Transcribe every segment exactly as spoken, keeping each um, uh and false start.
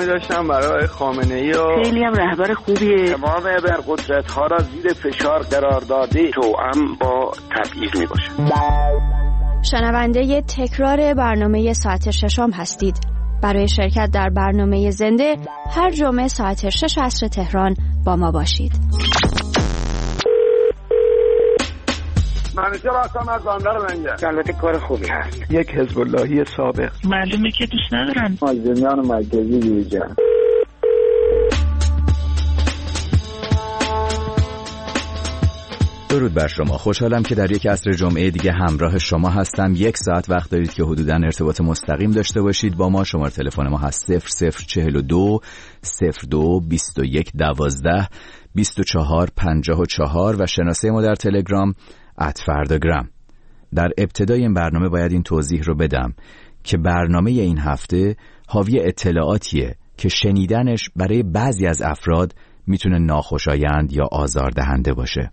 پیامی داشتم برای خامنه‌ای و خیلی هم رهبر خوبیه. تمام ابرقدرت‌ها را زیر فشار قرار داده توأم با تبعیض میباشه. شنونده تکرار برنامه ساعت ششم هستید. برای شرکت در برنامه زنده هر جمعه ساعت شش عصر تهران با ما باشید. منیجر هستم از بندر منجر. البته کار خوبی هست. یک حزب اللهی سابق. معلومه که دوست ندارم. مازندران مرکزی بیرجان. درود بر شما. خوشحالم که در یک عصر جمعه دیگه همراه شما هستم. یک ساعت وقت دارید که حدوداً ارتباط مستقیم داشته باشید با ما. شماره تلفن ما هست صفر صفر چهل و دو صفر دو بیست و یک دوازده بیست و چهار پنجاه و چهار و شناسه ما در تلگرام ات فرداگرام. در ابتدای این برنامه باید این توضیح رو بدم که برنامه این هفته حاوی اطلاعاتیه که شنیدنش برای بعضی از افراد میتونه ناخوشایند یا آزاردهنده باشه.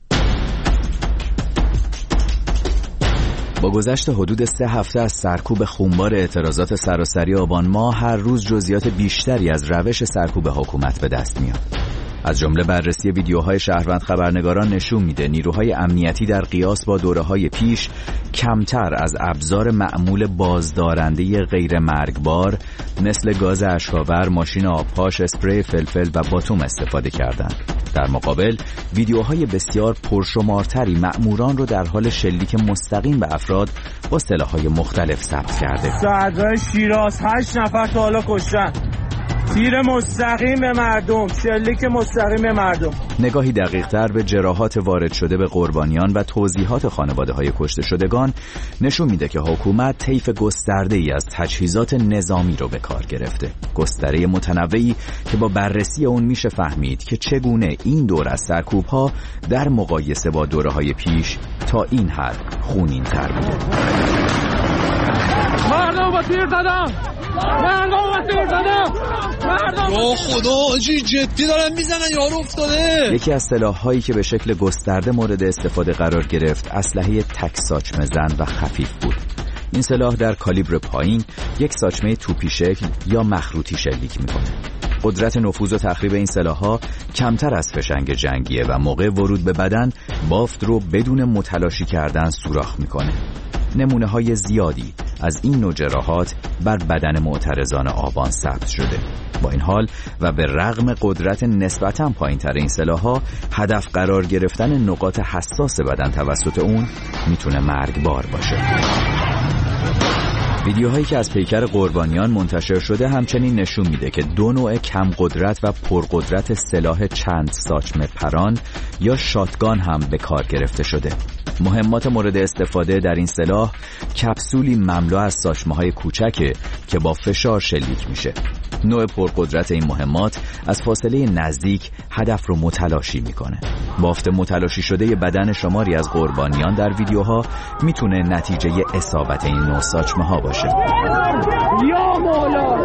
با گذشت حدود سه هفته از سرکوب خونبار اعتراضات سراسری آبان ماه، هر روز جزئیات بیشتری از روش سرکوب حکومت به دست میاد. از جمله بررسی ویدیوهای شهروند خبرنگاران نشون میده نیروهای امنیتی در قیاس با دوره‌های پیش کمتر از ابزار معمول بازدارنده غیر مرگبار مثل گاز اشک‌آور، ماشین آبپاش، اسپری فلفل و باتوم استفاده کردند. در مقابل ویدیوهای بسیار پرشمارتری مأموران رو در حال شلیک مستقیم به افراد با سلاح‌های مختلف ثبت کرده. سرهنگ شیراز هشت نفر تا حالا کشتن. تیر مستقیم به مردم، شلیک مستقیم به مردم. نگاهی دقیق‌تر به جراحات وارد شده به قربانیان و توضیحات خانواده‌های کشته شدگان نشون میده که حکومت طیف گسترده‌ای از تجهیزات نظامی رو به کار گرفته. گستره متنوعی که با بررسی اون میشه فهمید که چگونه این دور از سرکوب‌ها در مقایسه با دوره‌های پیش تا این حد خونین‌تر بوده. مردم با تیر زدم. مردم با تیر زدم. مردم یا خدا آجی جدی دارن میزنن یارو افتاده. یکی از سلاح‌هایی که به شکل گسترده مورد استفاده قرار گرفت اسلحه تک ساچمه زن و خفیف بود. این سلاح در کالیبر پایین یک ساچمه توپی شکل یا مخروطی شلیک میکنه. قدرت نفوذ و تخریب این سلاح‌ها کمتر از فشنگ جنگیه و موقع ورود به بدن بافت رو بدون متلاشی کردن سوراخ میکنه. نمونه های زیادی از این نوع جراحات بر بدن معترضان آبان ثبت شده. با این حال و به رغم قدرت نسبتاً پایین‌تر این سلاح‌ها، هدف قرار گرفتن نقاط حساس بدن توسط اون میتونه مرگبار باشه. ویدیوهایی که از پیکر قربانیان منتشر شده همچنین نشون میده که دو نوع کم قدرت و پرقدرت سلاح چند ساچمه پران یا شاتگان هم به کار گرفته شده. مهمات مورد استفاده در این سلاح کپسولی مملو از ساچمه‌های کوچکه که با فشار شلیک میشه. نوع پرقدرت این مهمات از فاصله نزدیک هدف رو متلاشی میکنه. بافت متلاشی شده بدن شماری از قربانیان در ویدیوها میتونه نتیجه اصابت این نوع ساچمه ها باشه. یا مولا.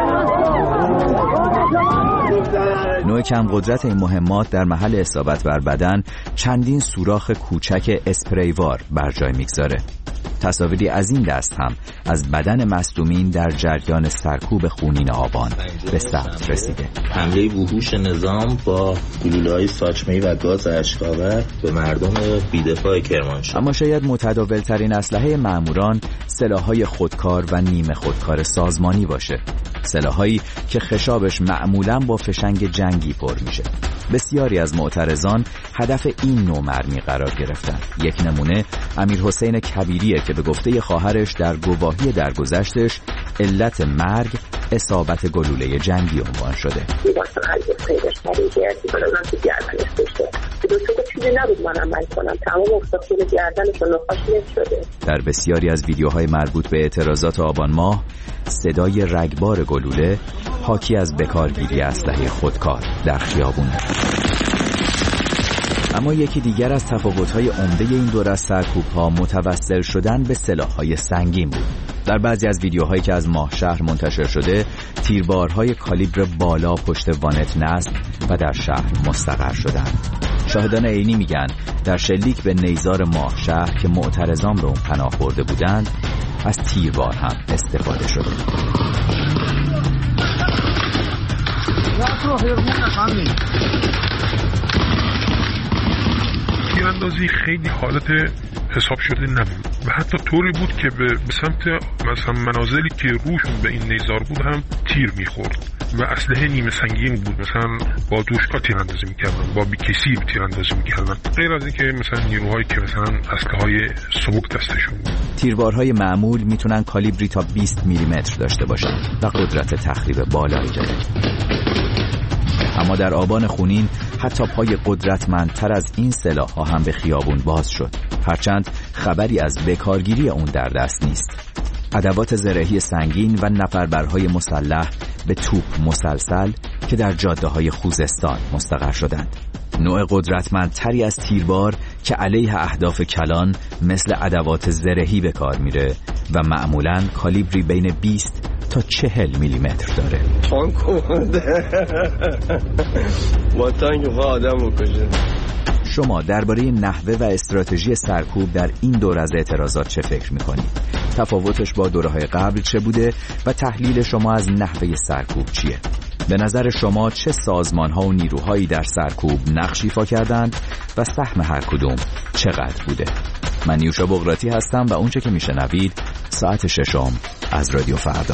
نوع کم قدرت این مهمات در محل اصابت بر بدن چندین سوراخ کوچک اسپریوار بر جای میگذاره. تصاویری از این دست هم از بدن مصدومین در جریان سرکوب خونین آبان به ثبت رسیده. حمله وحوش نظام با گلوله‌های ساچمه‌ای و گاز اشک‌آور به مردم بی‌دفاع کرمانشاه. اما شاید متداول‌ترین اسلحه مأموران سلاح‌های خودکار و نیمه خودکار سازمانی باشه. سلاح‌هایی که خشابش معمولاً با فشنگ جنگی پر میشه. بسیاری از معترضان هدف این نوع مرمی قرار گرفتن. یک نمونه امیر حسین کبیریه که به گفته خواهرش در گواهی درگذشتش علت مرگ اصابت گلوله جنگی عنوان شده. در بسیاری از ویدیوهای مربوط به اعتراضات آبان ماه صدای رگبار گلوله حاکی از بکارگیری اسلحه خودکار در خیابونه. اما یکی دیگر از تفاوت‌های عمده این دور از سرکوب‌ها متوسل شدن به سلاح‌های سنگین بود. در بعضی از ویدیوهایی که از ماه شهر منتشر شده، تیربارهای کالیبر بالا پشت وانت نصب و در شهر مستقر شدند. شاهدان عینی میگن در شلیک به نیزار ماه شهر که معترضان به اون پناه برده بودند، از تیربار هم استفاده شده. تیراندازی خیلی حالت حساب شده نبود و حتی طوری بود که به سمت مثلا منازلی که روشون به این نیزار بود هم تیر میخورد و اسلحه نیمه سنگین بود. مثلا با دوشکا تیراندازی میکردن، با بیکسی تیراندازی میکردن، غیر از اینکه مثلا نیروهایی که مثلا اسلحه‌های سبک دستشون بود. تیربارهای معمول میتونن کالیبری تا بیست میلیمتر داشته باشن و قدرت تخریب بالایی داره. اما در آبان خونین حتی پای قدرتمندتر از این سلاح‌ها هم به خیابون باز شد، هرچند خبری از بکارگیری اون در دست نیست. ادوات زرهی سنگین و نفربرهای مسلح به توپ مسلسل که در جاده‌های خوزستان مستقر شدند. نوع قدرتمندتری از تیربار که علیه اهداف کلان مثل ادوات زرهی به کار میره و معمولاً کالیبری بین بیست تا چهل میلیمتر داره. تانک اومده با تانک آدم بکشه. شما درباره نحوه و استراتژی سرکوب در این دور از اعتراضات چه فکر میکنید؟ تفاوتش با دوره‌های قبل چه بوده و تحلیل شما از نحوه سرکوب چیه؟ به نظر شما چه سازمان‌ها و نیروهایی در سرکوب نقش ایفا کردند و سهم هر کدوم چقدر بوده؟ من نیوشا بغراتی هستم و اونچه که میشنوید ساعت ششم از رادیو فردا.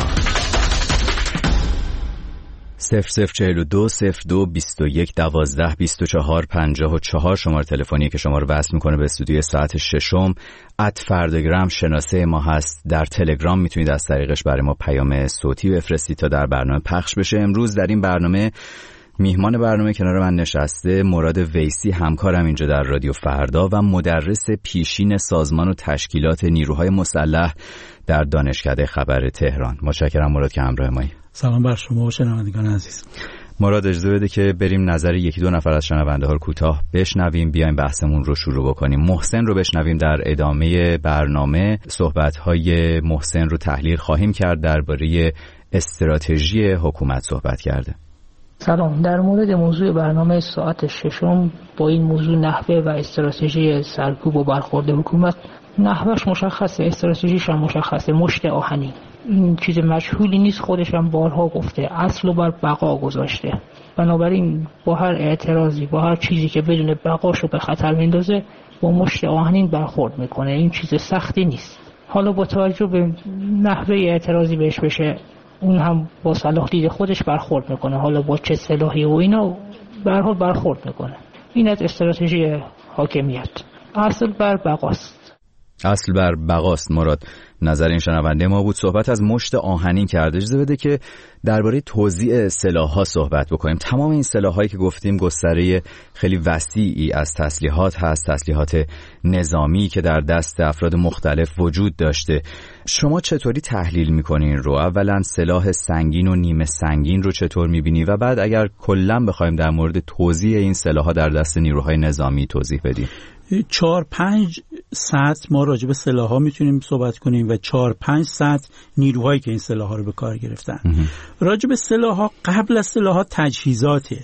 صفر صفر چهل و دو صفر دو بیست و یک دوازده بیست و چهار پنجاه و چهار شماره تلفنی که شما رو وصل میکنه به استودیوی ساعت ششم. ات فرداگرام شناسه ما هست. در تلگرام میتونید از طریقش برای ما پیام صوتی بفرستید تا در برنامه پخش بشه. امروز در این برنامه میهمان برنامه کنار من نشسته مراد ویسی، همکارم اینجا در رادیو فردا و مدرس پیشین سازمان و تشکیلات نیروهای مسلح در دانشکده خبر تهران. متشکرم مراد که همراه مایی. سلام بر شما و شنوندگان عزیز. مراد اجازه بده که بریم نظر یکی دو نفر از شنونده ها رو کوتاه بشنویم، بیایم بحثمون رو شروع بکنیم. محسن رو بشنویم. در ادامه برنامه صحبت های محسن رو تحلیل خواهیم کرد. درباره استراتژی حکومت صحبت کرده. سلام. در مورد موضوع برنامه ساعت ششم با این موضوع نحوه و استراتژی سرکوب و برخورد حکومت، نحوهش مشخصه، استراتژیش هم مشخصه، مشت آهنی. این چیز مجهولی نیست، خودش هم بارها گفته، اصل و بر بقا گذاشته. بنابراین با هر اعتراضی، با هر چیزی که بدون بقاشو به خطر میندازه با مشت آهنین برخورد میکنه. این چیز سختی نیست. حالا با توجه به نحوه اعتراضی بهش بشه، اون هم با صلاح دید خودش برخورد میکنه، حالا با چه سلاحی و اینا به هر حال برخورد میکنه. این از استراتژی حاکمیت. اصل بر بقاست. اصل بر بقاست. مراد نظر این شنونده ما بود. صحبت از مشت آهنین کرده. اجازه بده که درباره توزیع سلاح‌ها صحبت بکنیم. تمام این سلاح‌هایی که گفتیم گستره خیلی وسیعی از تسلیحات هست، تسلیحات نظامی که در دست افراد مختلف وجود داشته. شما چطوری تحلیل می‌کنین رو؟ اولا سلاح سنگین و نیمه سنگین رو چطور می‌بینی و بعد اگر کلاً بخوایم در مورد توزیع این سلاح‌ها در دست نیروهای نظامی توضیح بدیم. چهار پنج سطح ما راجع به سلاح‌ها میتونیم صحبت کنیم و چهار پنج سطح نیروهایی که این سلاح‌ها رو به کار گرفتن. راجع به سلاح‌ها، قبل از سلاح‌ها تجهیزاته،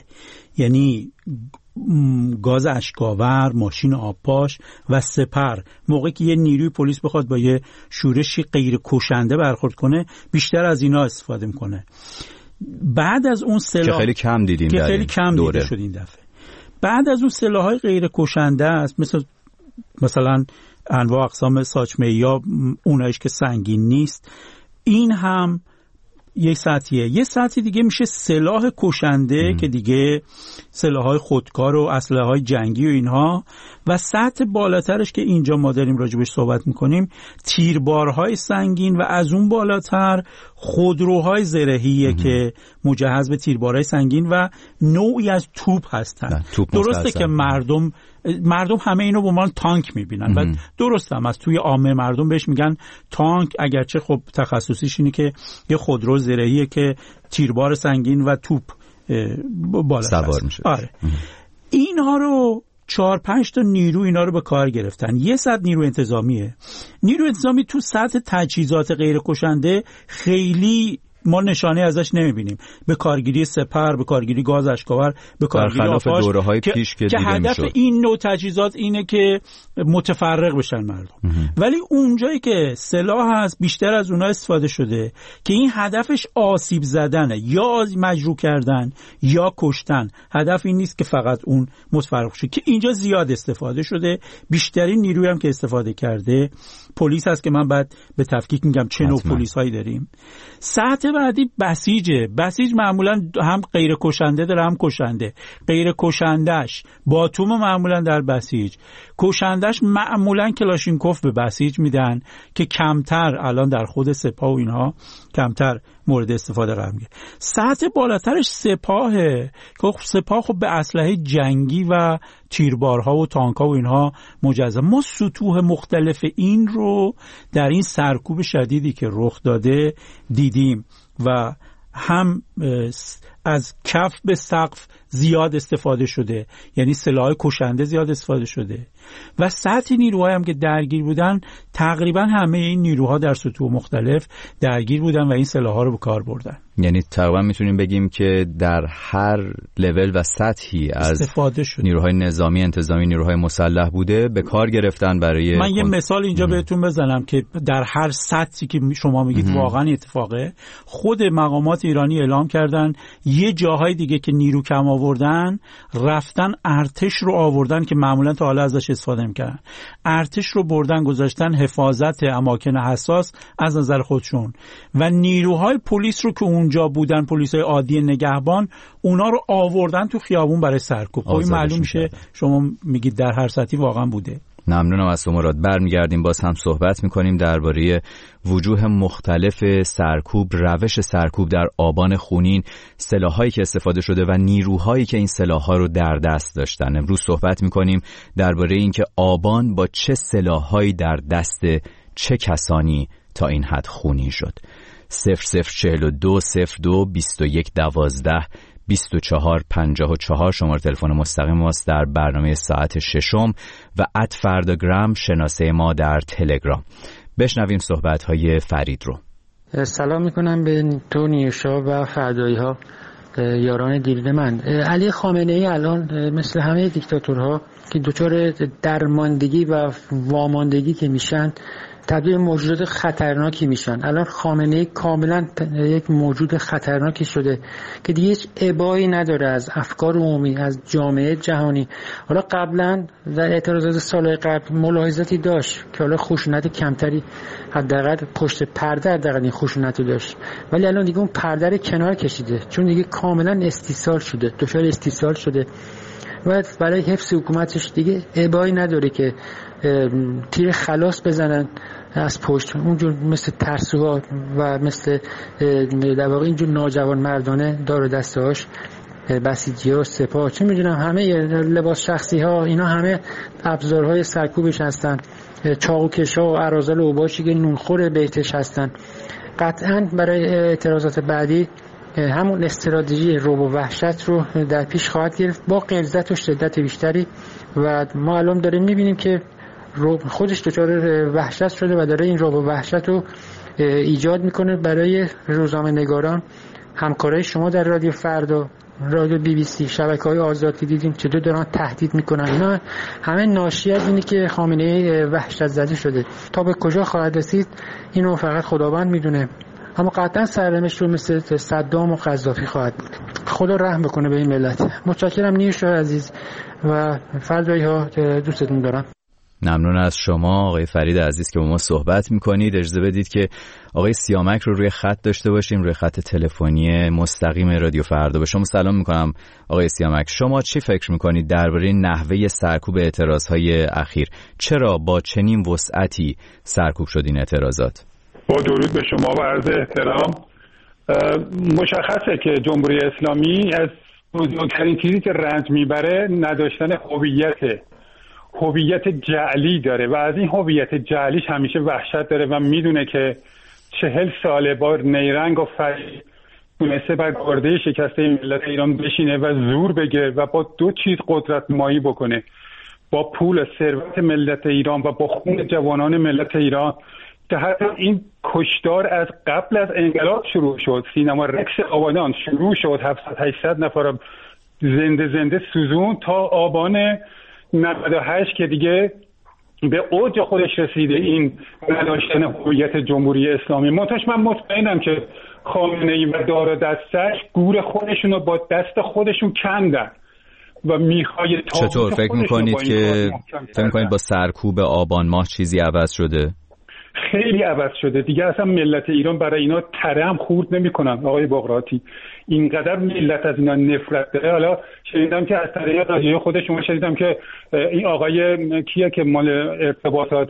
یعنی گاز اشکاور، ماشین آبپاش و سپر. موقعی که یه نیروی پلیس بخواد با یه شورشی غیر کشنده برخورد کنه، بیشتر از اینا استفاده میکنه. بعد از اون سلاح که خیلی کم دیدیم که در خیلی کم دوره. دیده شد این دفعه. بعد از اون سلاح‌های غیر کشنده است، مثل مثلا انواع اقسام ساچمه یا اونایش که سنگین نیست. این هم یک سطحیه. یه سطح دیگه میشه سلاح کشنده ام. که دیگه سلاح‌های خودکار و اسلحه‌های جنگی و اینها. و سطح بالاترش که اینجا ما داریم راجبش صحبت میکنیم تیربارهای سنگین و از اون بالاتر خودروهای زرهیه ام. که مجهز به تیربارهای سنگین و نوعی از توپ هستن. توپ درسته که مردم مردم همه اینو به عنوان تانک میبینن و درسته هم از توی عامه مردم بهش میگن تانک، اگرچه خب تخصصیش اینه که یه خودرو زرهیه که تیربار سنگین و توپ بالا سوار میشه. آره. اینها رو چهار پنج تا نیرو اینا رو به کار گرفتن. یه سطح نیرو انتظامیه. نیرو انتظامی تو سطح تجهیزات غیر کشنده خیلی ما نشانه ازش نمیبینیم. به کارگیری سپر، به کارگیری گاز اشکاور، به کارگیری آتش، دوره‌های پیش که, که هدف میشد. این نوع تجهیزات اینه که متفرق بشن مردم. ولی اونجایی که سلاح هست بیشتر از اونها استفاده شده که این هدفش آسیب زدنه، یا مجروح کردن یا کشتن. هدف این نیست که فقط اون متفرق شه، که اینجا زیاد استفاده شده. بیشترین نیروی هم که استفاده کرده پلیس هست که من بعد به تفکیک میگم چه نوع پلیس هایی داریم. سطح بعدی بسیجه. بسیج معمولا هم غیر کشنده داره هم کشنده. غیر کشندش باتوم معمولا در بسیج، کشندش معمولا کلاشینکوف به بسیج میدن که کمتر الان در خود سپاه و اینها کمتر مورد استفاده قرار میگیره. سطح بالاترش سپاهه که سپاه خب به اسلحه جنگی و تیربارها و تانک‌ها و اینها مجهزه. ما سطوح مختلف این رو در این سرکوب شدیدی که رخ داده دیدیم و هم از کف به سقف زیاد استفاده شده، یعنی سلاح کشنده زیاد استفاده شده و سطح نیروهایی هم که درگیر بودن تقریبا همه این نیروها در سطوح مختلف درگیر بودن و این سلاح‌ها رو به کار بردن. یعنی تقریبا میتونیم بگیم که در هر لول و سطحی از استفاده شده. نیروهای نظامی، انتظامی، نیروهای مسلح بوده به کار گرفتن برای من یه مثال اینجا ام. بهتون بزنم که در هر سطحی که شما میگید ام. واقعا اتفاقه. خود مقامات ایرانی اعلام کردن یه جاهای دیگه که نیرو کم آوردن رفتن ارتش رو آوردن که معمولا تا حالا ازش استفاده می‌کردن. ارتش رو بردن گذاشتن حفاظت اماکن حساس از نظر خودشون و نیروهای پلیس رو که اونجا بودن، پلیسای عادی نگهبان، اونا رو آوردن تو خیابون برای سرکوب. خب این معلوم میشه شما میگید در هر سطحی واقعا بوده. ممنونم از شما. مراد برمیگردیم باز هم صحبت میکنیم درباره وجوه مختلف سرکوب، روش سرکوب در آبان خونین، سلاحایی که استفاده شده و نیروهایی که این سلاح‌ها رو در دست داشتن. امروز صحبت میکنیم درباره اینکه آبان با چه سلاح‌هایی در دست چه کسانی تا این حد خونین شد. صفر صفر چهل و دو صفر دو بیست و یک دوازده بیست و چهار پنجاه و چهار شماره تلفن مستقیم ماست در برنامه ساعت ششم و ات فرداگرام شناسه ما در تلگرام. بشنویم صحبت‌های فرید رو. سلام میکنم به تو نیوشا و فردایی ها، یاران دیرین من. علی خامنه ای الان مثل همه دیکتاتورها که دچار درماندگی و واماندگی که میشن تبدیل موجودات خطرناکی میشن. الان خامنه ای کاملا یک موجود خطرناکی شده که دیگه هیچ ابایی نداره از افکار عمومی، از جامعه جهانی. حالا قبلا در اعتراضات سال قبل ملاحظاتی داشت که حالا خشونت کمتری حداقل پشت پرده حداقل این خشونت رو داشت، ولی الان دیگه اون پرده رو کنار کشیده چون دیگه کاملا استیصال شده، دچار استیصال شده و برای حفظ حکومتش دیگه ابایی نداره که تیر خلاص بزنن از پشت، اونجور مثل ترسوها و مثل در واقع اینجور ناجوان مردانه دار و دسته هاش بسیجی ها، سپاه، چه میدونم همه لباس شخصی ها، اینا همه ابزارهای سرکوبش هستن. چاقوکش ها و اراذل و اوباشی که نونخور بیتش هستن. قطعا برای اعتراضات بعدی همون استراتژی رعب و وحشت رو در پیش خواهد گرفت با غلظت و شدت بیشتری و ما الان داریم میبینیم که خودش دچار وحشت شده و داره این رعب و وحشت رو ایجاد میکنه برای روزنامه‌نگاران. همکارای شما در رادیو فردا، رادیو بی بی سی، شبکه‌های آزاد که دیدیم چطور دارن تهدید میکنن، اینا همه ناشی از اینه که خامنه‌ای وحشت زده شده. تا به کجا خواهد رسید اینو فقط خداوند میدونه، اما قطعا سرنوشت رو مثل صدام و قذافی خواهد بود. خدا رحم بکنه به این ملت. متشکرم نیوشا عزیز و فردایی ها، دوستتون دارم. ممنون از شما آقای فرید عزیز که با ما صحبت میکنید. اجازه بدید که آقای سیامک رو روی خط داشته باشیم، روی خط تلفنی مستقیم رادیو فردا. به شما سلام میکنم آقای سیامک. شما چی فکر میکنید درباره نحوه سرکوب اعتراضهای اخیر؟ چرا با چنین وسعتی سرکوب شد این اعتراضات؟ با درود به شما و عرض احترام. مشخصه که جمهوری اسلامی از بزرگترین چیزی که رنج میبره نداشتن هویت هویت جعلی داره و از این هویت جعلیش همیشه وحشت داره و میدونه که چهل ساله با نیرنگ و فریب تونسته بر گرده شکسته ملت ایران بشینه و زور بگه و با دو چیز قدرت مایی بکنه، با پول ثروت ملت ایران و با خون جوانان ملت ایران که حتی این کشتار از قبل از انقلاب شروع شد. سینما رکس آبادان شروع شد، هفتصد هشتصد نفر زنده زنده سوزون تا آبان نود و هشت که دیگه به اوج خودش رسیده این نداشتن هویت جمهوری اسلامی. منتش من مطمئنم که خامنه‌ای و دار دستش گور خودشون رو با دست خودشون کندن و میخوای چطور فکر میکنید که فکر میکنید با سرکوب آبان ماه چیزی عوض شده؟ خیلی عوض شده دیگه. اصلا ملت ایران برای اینا تره هم خورد نمیکنن. آقای بغراتی اینقدر ملت از اینا نفرت داره. حالا شنیدم که از طریق رادیو خودشون شنیدم که این آقای کیه که مال ارتباطات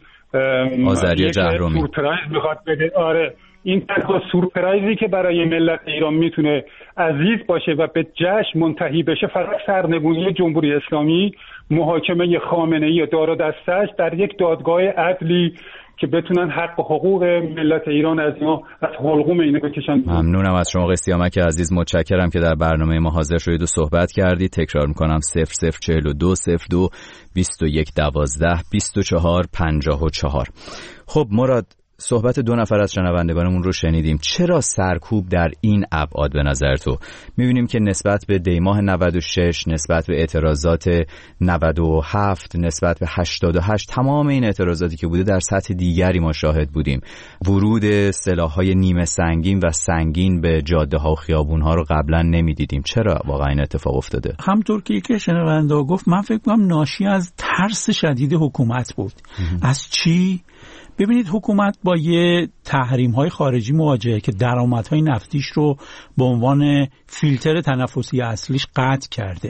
آذری جهرومی سورپرایز میخواد بده. آره این تنها سورپرایزی که برای ملت ایران میتونه عزیز باشه و به جشن منتهی بشه فقط سرنگونی جمهوری اسلامی، محاکمه خامنه‌ای و دار و دستش در یک دادگاه عدلی که بتونن حق و حقوق ملت ایران از اینا از حلقوم اینا بکشن. ممنونم از شما آقای سیامک عزیز، متشکرم که در برنامه ما حاضر شدید و صحبت کردید. تکرار میکنم صفر صفر چهل و دو صفر دو بیست و یک دوازده بیست و چهار پنجاه و چهار. خب مراد، صحبت دو نفر از شنوندگانمون رو شنیدیم. چرا سرکوب در این ابعاد به نظر تو؟ می‌بینیم که نسبت به دیماه نود و شش، نسبت به اعتراضات نود و هفت، نسبت به هشتاد و هشت، تمام این اعتراضاتی که بوده در سطح دیگری ما شاهد بودیم. ورود سلاح‌های نیمه سنگین و سنگین به جاده‌ها و خیابون‌ها رو قبلا نمی‌دیدیم. چرا واقعا این اتفاق افتاده؟ همونطور که یک شنونده گفت، من فکر می‌کنم ناشی از ترس شدید حکومت بود. از چی؟ ببینید حکومت با یه تحریم‌های خارجی مواجهه که درآمدهای نفتیش رو به عنوان فیلتر تنفسی اصلیش قطع کرده.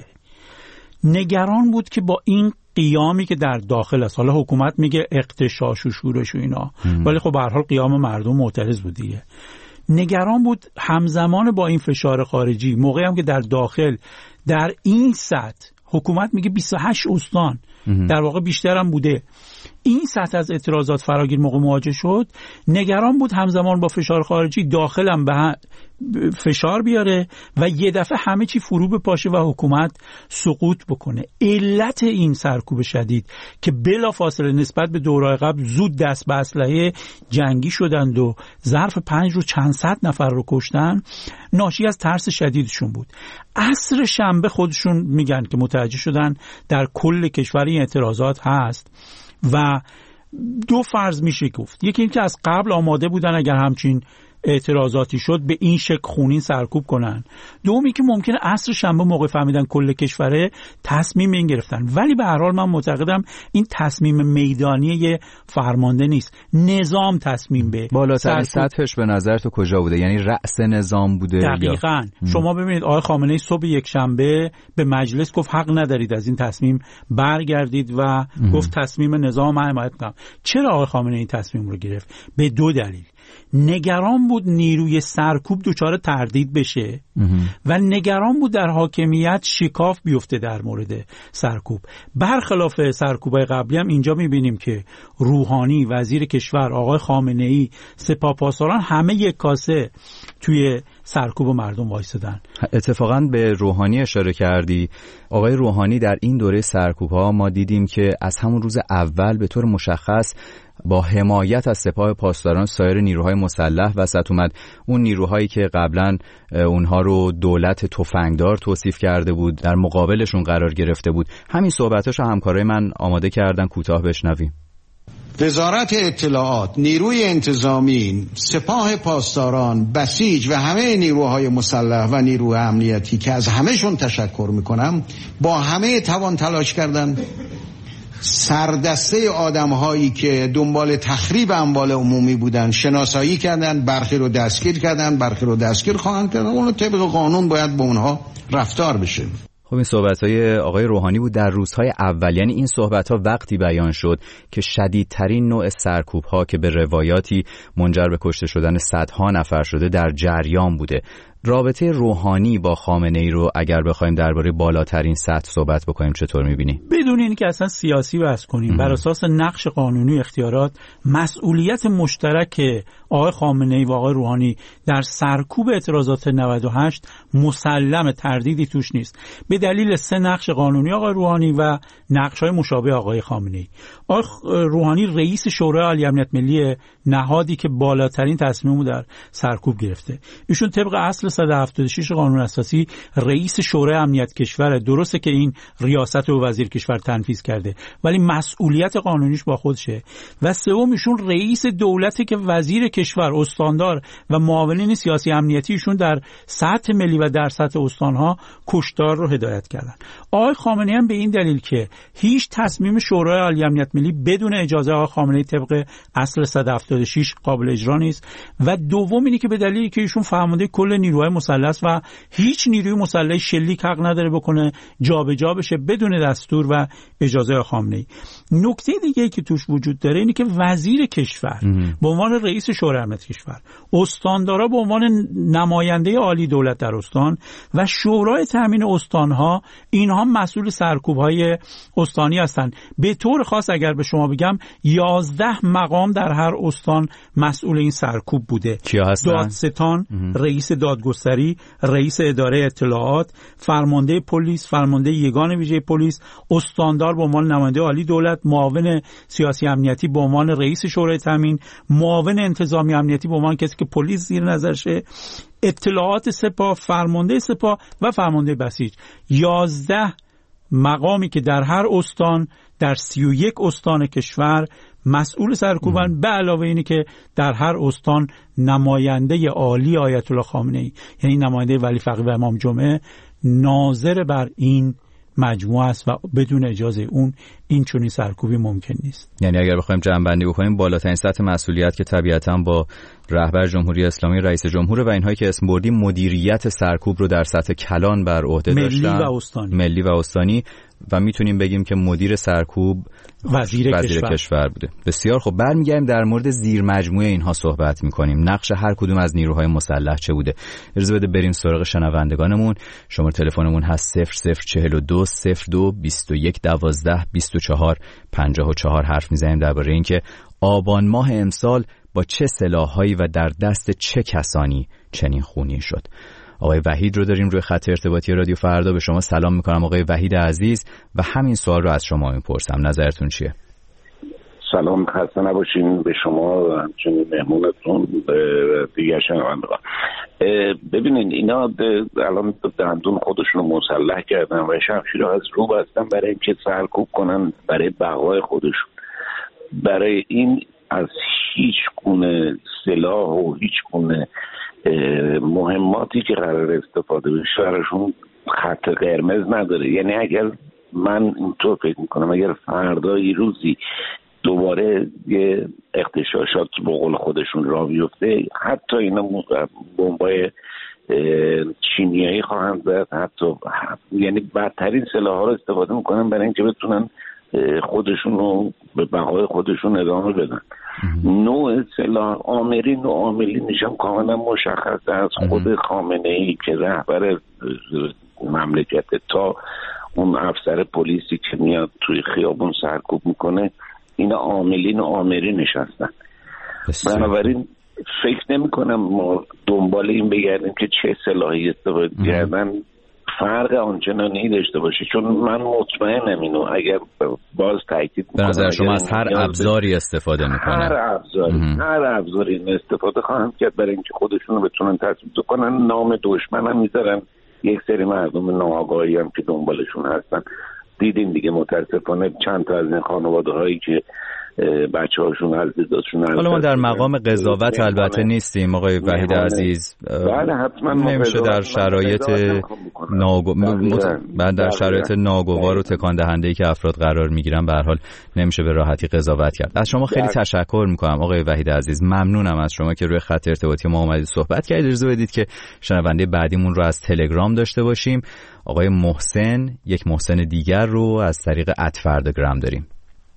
نگران بود که با این قیامی که در داخل است، حالا حکومت میگه اغتشاش و شورش و اینا، ولی خب به هر حال قیام مردم معترض بود دیگه. نگران بود همزمان با این فشار خارجی، موقعی هم که در داخل در این سطح حکومت میگه بیست و هشت استان، در واقع بیشتر هم بوده، این سطح از اعتراضات فراگیر موقع مواجه شد، نگران بود همزمان با فشار خارجی داخل هم به فشار بیاره و یه دفعه همه چی فرو بپاشه و حکومت سقوط بکنه. علت این سرکوب شدید که بلافاصله نسبت به دورهای قبل زود دست به اسلحه جنگی شدند و ظرف پنج رو چند صد نفر رو کشتن، ناشی از ترس شدیدشون بود. عصر شنبه خودشون میگن که متوجه شدن در کل کشور این اعتراضات هست و دو فرض میشه گفت. یکی این که از قبل آماده بودن اگر همچین اعتراضاتی شد به این شکل خونین سرکوب کنن. دومی که ممکنه عصر شنبه موقع فهمیدن کل کشوره تصمیم این گرفتن. ولی به هر حال من معتقدم این تصمیم میدانی فرمانده نیست، نظام تصمیم به بالاترین سطحش به نظر تو کجا بوده؟ یعنی رأس نظام بوده؟ دقیقاً. یا... شما ببینید آقای خامنه‌ای صبح یک شنبه به مجلس گفت حق ندارید از این تصمیم برگردید و ام. گفت تصمیم نظام من حمایت می‌کنم. چرا آقای خامنه‌ای این تصمیم رو گرفت؟ به دو دلیل. نگران بود نیروی سرکوب دچار تردید بشه و نگران بود در حاکمیت شکاف بیفته در مورد سرکوب. برخلاف سرکوبای قبلی هم اینجا میبینیم که روحانی، وزیر کشور، آقای خامنه‌ای، سپاهپاسداران همه یک کاسه توی سرکوب مردم وایسادن. اتفاقا به روحانی اشاره کردی. آقای روحانی در این دوره سرکوب ها ما دیدیم که از همون روز اول به طور مشخص با حمایت از سپاه پاسداران سایر نیروهای مسلح وسط اومد. اون نیروهایی که قبلا اونها رو دولت تفنگدار توصیف کرده بود در مقابلشون قرار گرفته بود. همین صحبتاشو همکارای من آماده کردن، کوتاه بشنویم. وزارت اطلاعات، نیروی انتظامی، سپاه پاسداران، بسیج و همه نیروهای مسلح و نیروی امنیتی که از همهشون تشکر میکنم، با همه توان تلاش کردن سردسته آدم هایی که دنبال تخریب اموال عمومی بودن شناسایی کردن، برخی رو دستگیر کردن، برخی رو دستگیر خواهند کردن. اونو طبق قانون باید با اونها رفتار بشه. خب این صحبت‌های آقای روحانی بود در روزهای اول. یعنی این صحبت‌ها وقتی بیان شد که شدیدترین نوع سرکوب‌ها که به روایاتی منجر به کشته شدن صدها نفر شده در جریان بوده. رابطه روحانی با خامنه‌ای رو اگر بخوایم درباره بالاترین سطح صحبت بکنیم چطور می‌بینی؟ بدون اینکه اصلا سیاسی بحث کنیم، بر اساس نقش قانونی اختیارات، مسئولیت مشترک آقای خامنه‌ای و آقای روحانی در سرکوب اعتراضات نود و هشت مسلم، تردیدی توش نیست، به دلیل سه نقش قانونی آقای روحانی و نقش‌های مشابه آقای خامنه‌ای. آقای روحانی رئیس شورای عالی امنیت ملی، نهادی که بالاترین تصمیم در سرکوب گرفته. ایشون طبق اصل صد و هفتاد و شش قانون اساسی رئیس شورای امنیت کشور. درسته که این ریاست و وزیر کشور تنفیذ کرده، ولی مسئولیت قانونیش با خودشه. و سوم، ایشون رئیس دولتی که وزیر کشور، استاندار و معاونین سیاسی امنیتی ایشون در سطح ملی و در سطح استانها کشتار رو هدایت کردن. آقای خامنه‌ای هم به این دلیل که هیچ تصمیم شورای عالی امنیت ملی بدون اجازه آقای خامنه‌ای طبق اصل صد و هفتاد و شش قابل اجرا نیست. و دوم اینی که به دلیلی که ایشون فرمانده کل نیروهای مسلح و هیچ نیروی مسلح شلیک حق نداره بکنه جابجا بشه بدون دستور و اجازه خامنه‌ای. نکته دیگه که توش وجود داره اینه که وزیر کشور به عنوان رئیس شورای امنیت کشور، استاندارا به عنوان نماینده عالی دولت در استان و شورای تامین استانها، اینها مسئول سرکوب‌های استانی هستند. به طور خاص اگر به شما بگم یازده مقام در هر استان مسئول این سرکوب بوده. دادستان، رئیس دادگستری، رئیس اداره اطلاعات، فرمانده پلیس، فرمانده یگان ویژه پلیس، استاندار به عنوان نماینده عالی دولت، معاون سیاسی امنیتی به عنوان رئیس شورای تامین، معاون انتظامی امنیتی به عنوان کسی که پلیس زیر نظرشه، اطلاعات سپاه، فرمانده سپاه و فرمانده بسیج. یازده مقامی که در هر استان، در سی و یک استان کشور مسئول سرکوبن، به علاوه اینی که در هر استان نماینده عالی آیت الله خامنه‌ای، یعنی نماینده ولی فقیه و امام جمعه، ناظر بر این مجموعه است و بدون اجازه اون این چنین سرکوبی ممکن نیست. یعنی اگر بخوایم جمع‌بندی بکنیم، بالاترین سطح مسئولیت که طبیعتاً با رهبر جمهوری اسلامی، رئیس جمهور و اینهایی که اسم بردیم، مدیریت سرکوب رو در سطح کلان بر عهده داشتن، ملی و استانی. ملی و استانی و میتونیم بگیم که مدیر سرکوب وزیر, وزیر کشور. کشور بوده. بسیار خب، برمیگردیم در مورد زیر مجموعه اینها صحبت میکنیم. نقش هر کدوم از نیروهای مسلح چه بوده؟ اجازه بده بریم سراغ شنوندگانمون. شماره تلفنمون هست صفر صفر چهل و دو صفر دو بیست و یک دوازده بیست و چهار پنجاه و چهار. حرف میزنیم درباره اینکه آبان ماه امسال با چه سلاح‌هایی و در دست چه کسانی چنین خونی شد. آقای وحید رو داریم روی خط ارتباطی رادیو فردا. به شما سلام میکنم آقای وحید عزیز و همین سوال رو از شما میپرسم، نظرتون چیه؟ سلام، خسته نباشین به شما و همچنین مهمونتون دیگر شنوندگان. ببینید اینا الان دندون خودشون رو مسلح کردن و شمشیر از رو بستن برای اینکه سرکوب کنن برای بقای خودشون. برای این از هیچ گونه سلاح و هیچ گونه مهماتی که قرار استفاده بشه براشون خط قرمز نداره. یعنی اگر من اینطور فکر میکنم اگر فردا یه روزی دوباره یه اغتشاشات به قول خودشون را بیفته، حتی اینا بمبای چینیایی خواهند زد، حتی یعنی بدترین سلاح ها رو استفاده میکنن برای اینکه بتونن خودشون رو به بقای خودشون ادامه بدن. نوع سلاح آمرین و عاملینش هم کاملا مشخص از خود خامنه‌ای که رهبر مملکت تا اون افسر پلیسی که میاد توی خیابون سرکوب میکنه، اینا عاملین و آمرینش هستن. بنابراین فکر نمی کنم ما دنبال این بگردیم که چه سلاحی استفاده کردن فرق آنچنانی داشته باشه، چون من مطمئنم اینو اگر باز تاکید به نظر شما از هر ابزاری استفاده میکنن، هر ابزاری هر ابزاری استفاده خواهم کرد برای اینکه خودشونو بتونن تثبیت کنن. نام دشمن هم میذارن، یک سری مردم ناآگاهی هم که دنبالشون هستن. دیدیم دیگه متاسفانه چند تا از این خانواده هایی که بچه هاشون عزیزاشون. حالا ما در مقام قضاوت البته نیستیم آقای وحید عزیز. بله حتما نمیشه در شرایط ناگو... بعد در شرایط ناگوار و تکان دهنده ای که افراد قرار میگیرن به هر حال نمیشه به راحتی قضاوت کرد. از شما خیلی تشکر میکنم آقای وحید عزیز. ممنونم از شما که روی خط ارتباطی ما اومدید صحبت کردید. اجازه بدید که شنونده بعدیمون رو از تلگرام داشته باشیم. آقای محسن، یک محسن دیگر رو از طریق @فردگرام داریم.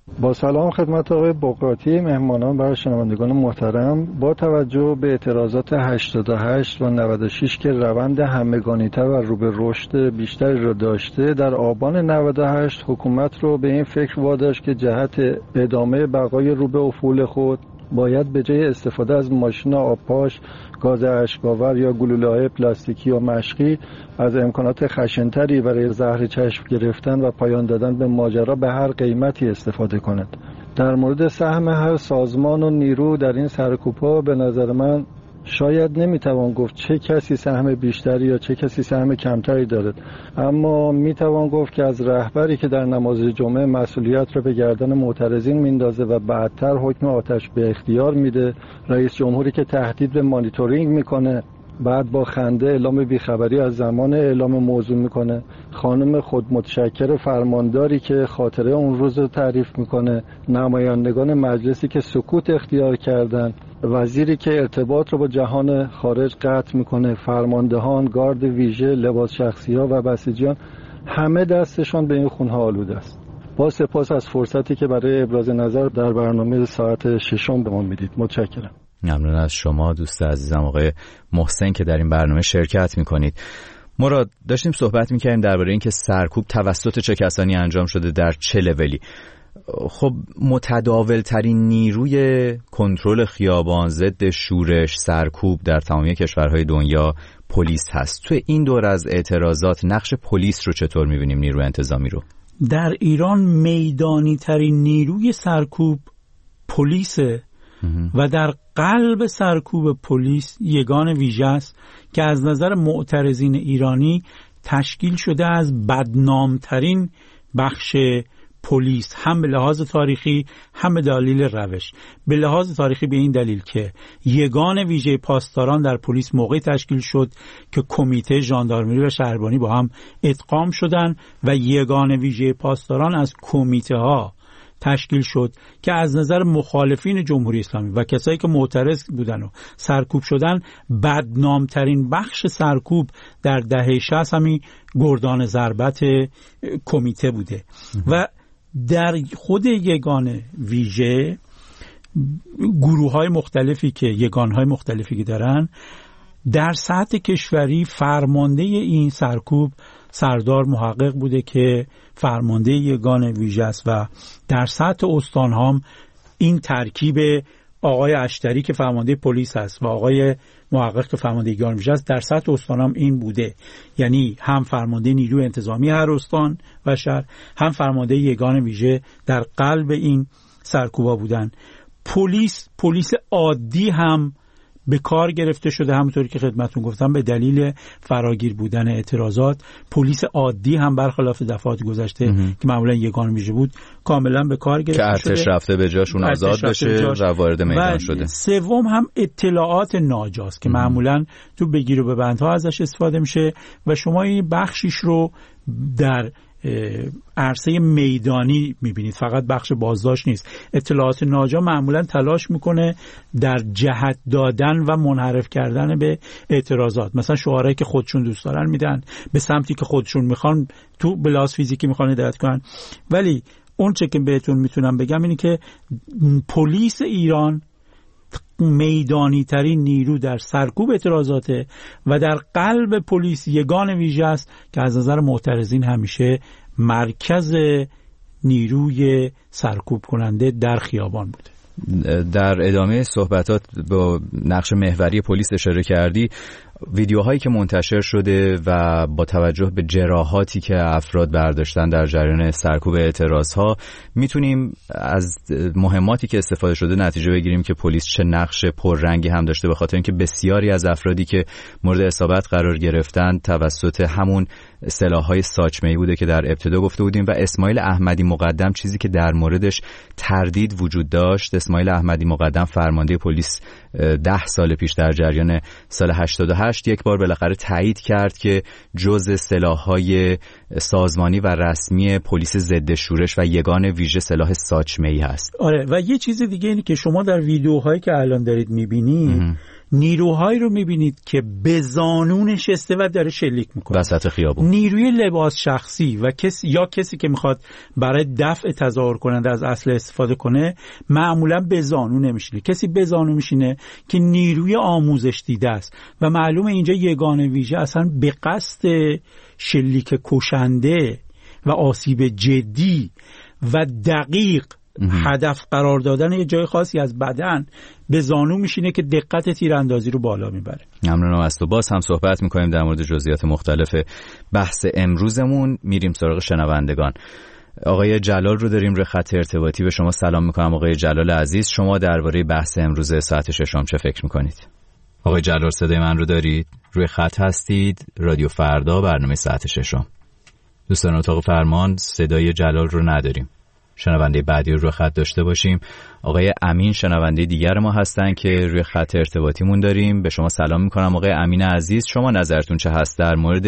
با سلام خدمت آقای بقراطی، مهمانان و شنوندگان محترم. با توجه به اعتراضات هشتاد و هشت و نود و شش که روند همگانی‌تر و رو به رشد بیشتری را داشته، در آبان نود و هشت حکومت رو به این فکر واداشت که جهت ادامه بقای رو به افول خود باید به جای استفاده از ماشین آبپاش، گاز اشک‌آور یا گلوله‌های پلاستیکی و مشقی از امکانات خشن‌تری برای زهر چشم گرفتن و پایان دادن به ماجرا به هر قیمتی استفاده کند. در مورد سهم هر سازمان و نیرو در این سرکوب‌ها به نظر من شاید نمیتوان گفت چه کسی سهم بیشتری یا چه کسی سهم کمتری دارد، اما میتوان گفت که از رهبری که در نماز جمعه مسئولیت را به گردن معترضین میندازه و بعدتر حکم آتش به اختیار میده، رئیس جمهوری که تهدید به مانیتورینگ میکنه بعد با خنده اعلام بیخبری از زمان اعلام موضوع میکنه، خانم خود متشکر فرمانداری که خاطره اون روز رو تعریف میکنه، نمایندگان مجلسی که سکوت اختیار کردن، وزیری که ارتباط رو با جهان خارج قطع میکنه، فرماندهان، گارد ویژه، لباس شخصی‌ها و بسیجیان، همه دستشان به این خونها آلوده است. با سپاس از فرصتی که برای ابراز نظر در برنامه ساعت ششم به ما میدید. متشکرم. ممنون از شما دوست عزیزم آقای محسن که در این برنامه شرکت میکنید. مراد، داشتیم صحبت میکردیم درباره اینکه سرکوب توسط چه کسانی انجام شده، در چه لولی. خب متداول ترین نیروی کنترل خیابان، ضد شورش، سرکوب در تمامی کشورهای دنیا پلیس هست. تو این دور از اعتراضات نقش پلیس رو چطور میبینیم، نیروی انتظامی رو؟ در ایران میدانی ترین نیروی سرکوب پلیسه و در قلب سرکوب پلیس یگان ویژه است که از نظر معترضین ایرانی تشکیل شده از بدنامترین بخش پلیس، هم به لحاظ تاریخی هم به دلیل روش. به لحاظ تاریخی به این دلیل که یگان ویژه پاسداران در پلیس موقعی تشکیل شد که کمیته ژاندارمری و شهربانی با هم ادغام شدن و یگان ویژه پاسداران از کمیته ها تشکیل شد که از نظر مخالفین جمهوری اسلامی و کسایی که معترض بودن و سرکوب شدن، بدنامترین بخش سرکوب در دهه شصت همین گردان ضربت کمیته بوده. و در خود یگان ویژه گروه های مختلفی که یگان های مختلفی که دارن، در سطح کشوری فرمانده این سرکوب سردار محقق بوده که فرمانده یگان ویژه است و در سطح استان هم این ترکیب آقای اشتری که فرمانده پلیس است و آقای محقق که فرمانده یگان ویژه است در سطح استان هم این بوده، یعنی هم فرمانده نیروی انتظامی هر استان و شهر، هم فرمانده یگان ویژه در قلب این سرکوبا بودن. پلیس پلیس عادی هم به کار گرفته شده، همونطوری که خدمتتون گفتم به دلیل فراگیر بودن اعتراضات. پلیس عادی هم برخلاف دفعات گذشته که معمولا یگان ویژه بود کاملا به کار گرفته که ارتش شده، رفته به جاشون آزاد بشه و وارد میدان شده. سوم هم اطلاعات ناجاز که معمولا تو بگیر و ببندها ازش استفاده میشه و شما این بخشیش رو در عرصه میدانی میبینید، فقط بخش بازداشت نیست. اطلاعات ناجا معمولا تلاش میکنه در جهت دادن و منحرف کردن به اعتراضات، مثلا شعارهایی که خودشون دوست دارن میدن به سمتی که خودشون میخوان، تو بلاس فیزیکی میخوان هدایت کنن. ولی اون چه که بهتون میتونم بگم اینه که پلیس ایران میدانی ترین نیرو در سرکوب اعتراضاته و در قلب پلیس یگان ویژه است که از نظر معترضین همیشه مرکز نیروی سرکوب کننده در خیابان بوده. در ادامه صحبتات با نقش محوری پلیس اشاره کردی. ویدیوهایی که منتشر شده و با توجه به جراحاتی که افراد برداشتن در جریان سرکوب اعتراضها، میتونیم از مهماتی که استفاده شده نتیجه بگیریم که پلیس چه نقش پررنگی هم داشته، به خاطر اینکه بسیاری از افرادی که مورد اصابت قرار گرفتن توسط همون سلاح‌های ساچمه‌ای بوده که در ابتدا گفته بودیم. و اسماعیل احمدی مقدم، چیزی که در موردش تردید وجود داشت، اسماعیل احمدی مقدم فرمانده پلیس ده سال پیش در جریان سال هشتاد و هشت یک بار بالاخره تایید کرد که جزء سلاح‌های سازمانی و رسمی پلیس ضد شورش و یگان ویژه سلاح ساچمه‌ای هست. آره، و یه چیز دیگه اینه که شما در ویدیوهایی که الان دارید می‌بینید نیروهایی رو میبینید که به زانو نشسته و داره شلیک میکنه وسط خیابون. نیروی لباس شخصی و کسی یا کسی که میخواد برای دفع تظاهر کننده از اسلحه استفاده کنه معمولا به زانو نمیشینه. کسی به زانو میشینه که نیروی آموزش دیده است و معلومه اینجا یگانه ویژه اصلا به قصد شلیک کشنده و آسیب جدی و دقیق هدف قرار دادن یه جای خاصی از بدن به زانو میشینه که دقت تیراندازی رو بالا میبره. ممنونم از تو. باز هم صحبت میکنیم در مورد جزئیات مختلف بحث امروزمون. میریم سراغ شنوندگان. آقای جلال رو داریم روی خط ارتباطی. به شما سلام میکنم آقای جلال عزیز. شما درباره بحث امروز ساعت ششم چه فکر میکنید؟ آقای جلال صدای من رو دارید؟ روی خط هستید؟ رادیو فردا برنامه ساعت ششم. دوستان اتاق فرمان صدای جلال رو نداریم. شنونده بعدی رو خط داشته باشیم. آقای امین شنونده دیگر ما هستن که روی خط ارتباطیمون داریم. به شما سلام میکنم آقای امین عزیز. شما نظرتون چه هست در مورد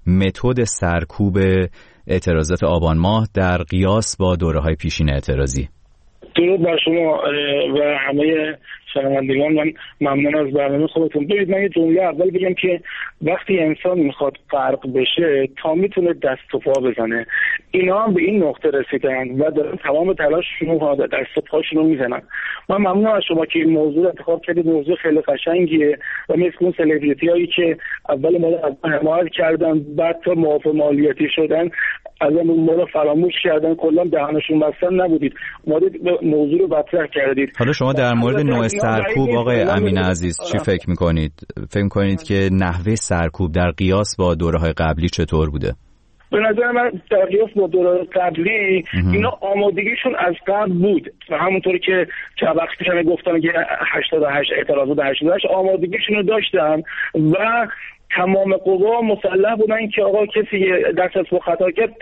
متد سرکوب اعتراضات آبان ماه در قیاس با دوره‌های پیشین اعتراضی؟ درود بر شما و همه شنوندگان. من ممنون از برنامه خودتون. ببینید من یه جمله اول بگم که وقتی انسان میخواد غرق بشه تا میتونه دست و پا بزنه. اینا هم به این نقطه رسیدن و دارن تمام تلاششون رو دست و پاشون رو میزنن. من ممنونم از شما که این موضوع انتخاب کردید. موضوع خیلی قشنگیه و مثل اون سلبریتی هایی که اول ما رو حمایت کردن بعد تا معاف مالیاتی شدن از اون ما رو فراموش کردن، کلا دهنشون بستن نبودید، اومدید موضوع رو مطرح کردید. حالا شما در مورد نوع سرکوب آقای امین عزیز چی فکر میکنید؟ فکر میکنید که نحوه سرکوب در قیاس با دوره‌های قبلی چطور بوده؟ به نظر من در قیاس با دوره قبلی اینا آمادگیشون از قبل بود و همونطوری که چه وقتی که گفتن که هشتاد و هشت اعتراضات هشتاد و هشت آمادگیشون رو داشتن و تمام قوا مسلح بودن که آقا کسی دست از خطا کرد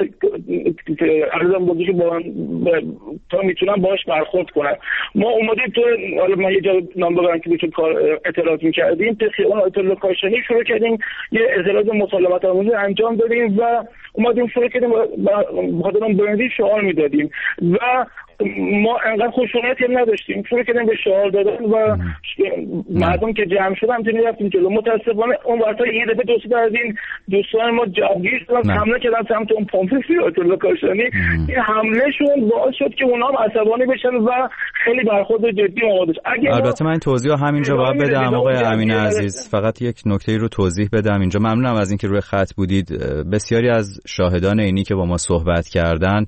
عرضم بودی با تا میتونن باش برخورد کنن. ما اومدیم تو حالا من یه جا نام ببرم که تو کار اعتراض می‌کردیم تخی اون آیت الله کاشانی شروع کردیم یه اعتراض مسالمت آمیز انجام دادیم و اومدیم شروع کردیم بخاطر اون برندی شعار میدادیم و ما انقدر خشونتی هم نداشتیم. شروع کردیم به شعار دادن و مردم که جمع شدن همچنین رفتیم جلو. متاسفانه اون وقتا یه دفعه دوست از این دوستان ما جوگیر شدن حمله کردن سمت اون پامپسی آیت الله کاشانی. این حملهشون باعث شد که اونا هم عصبانی بشن و خیلی برخورد جدی آماده شد. البته من توضیح همینجا باید بدم آقای امین عزیز، فقط یک نکته رو توضیح بدم اینجا. ممنونم از اینکه روی خط بودید. بسیاری از شاهدان عینی که با ما صحبت کردن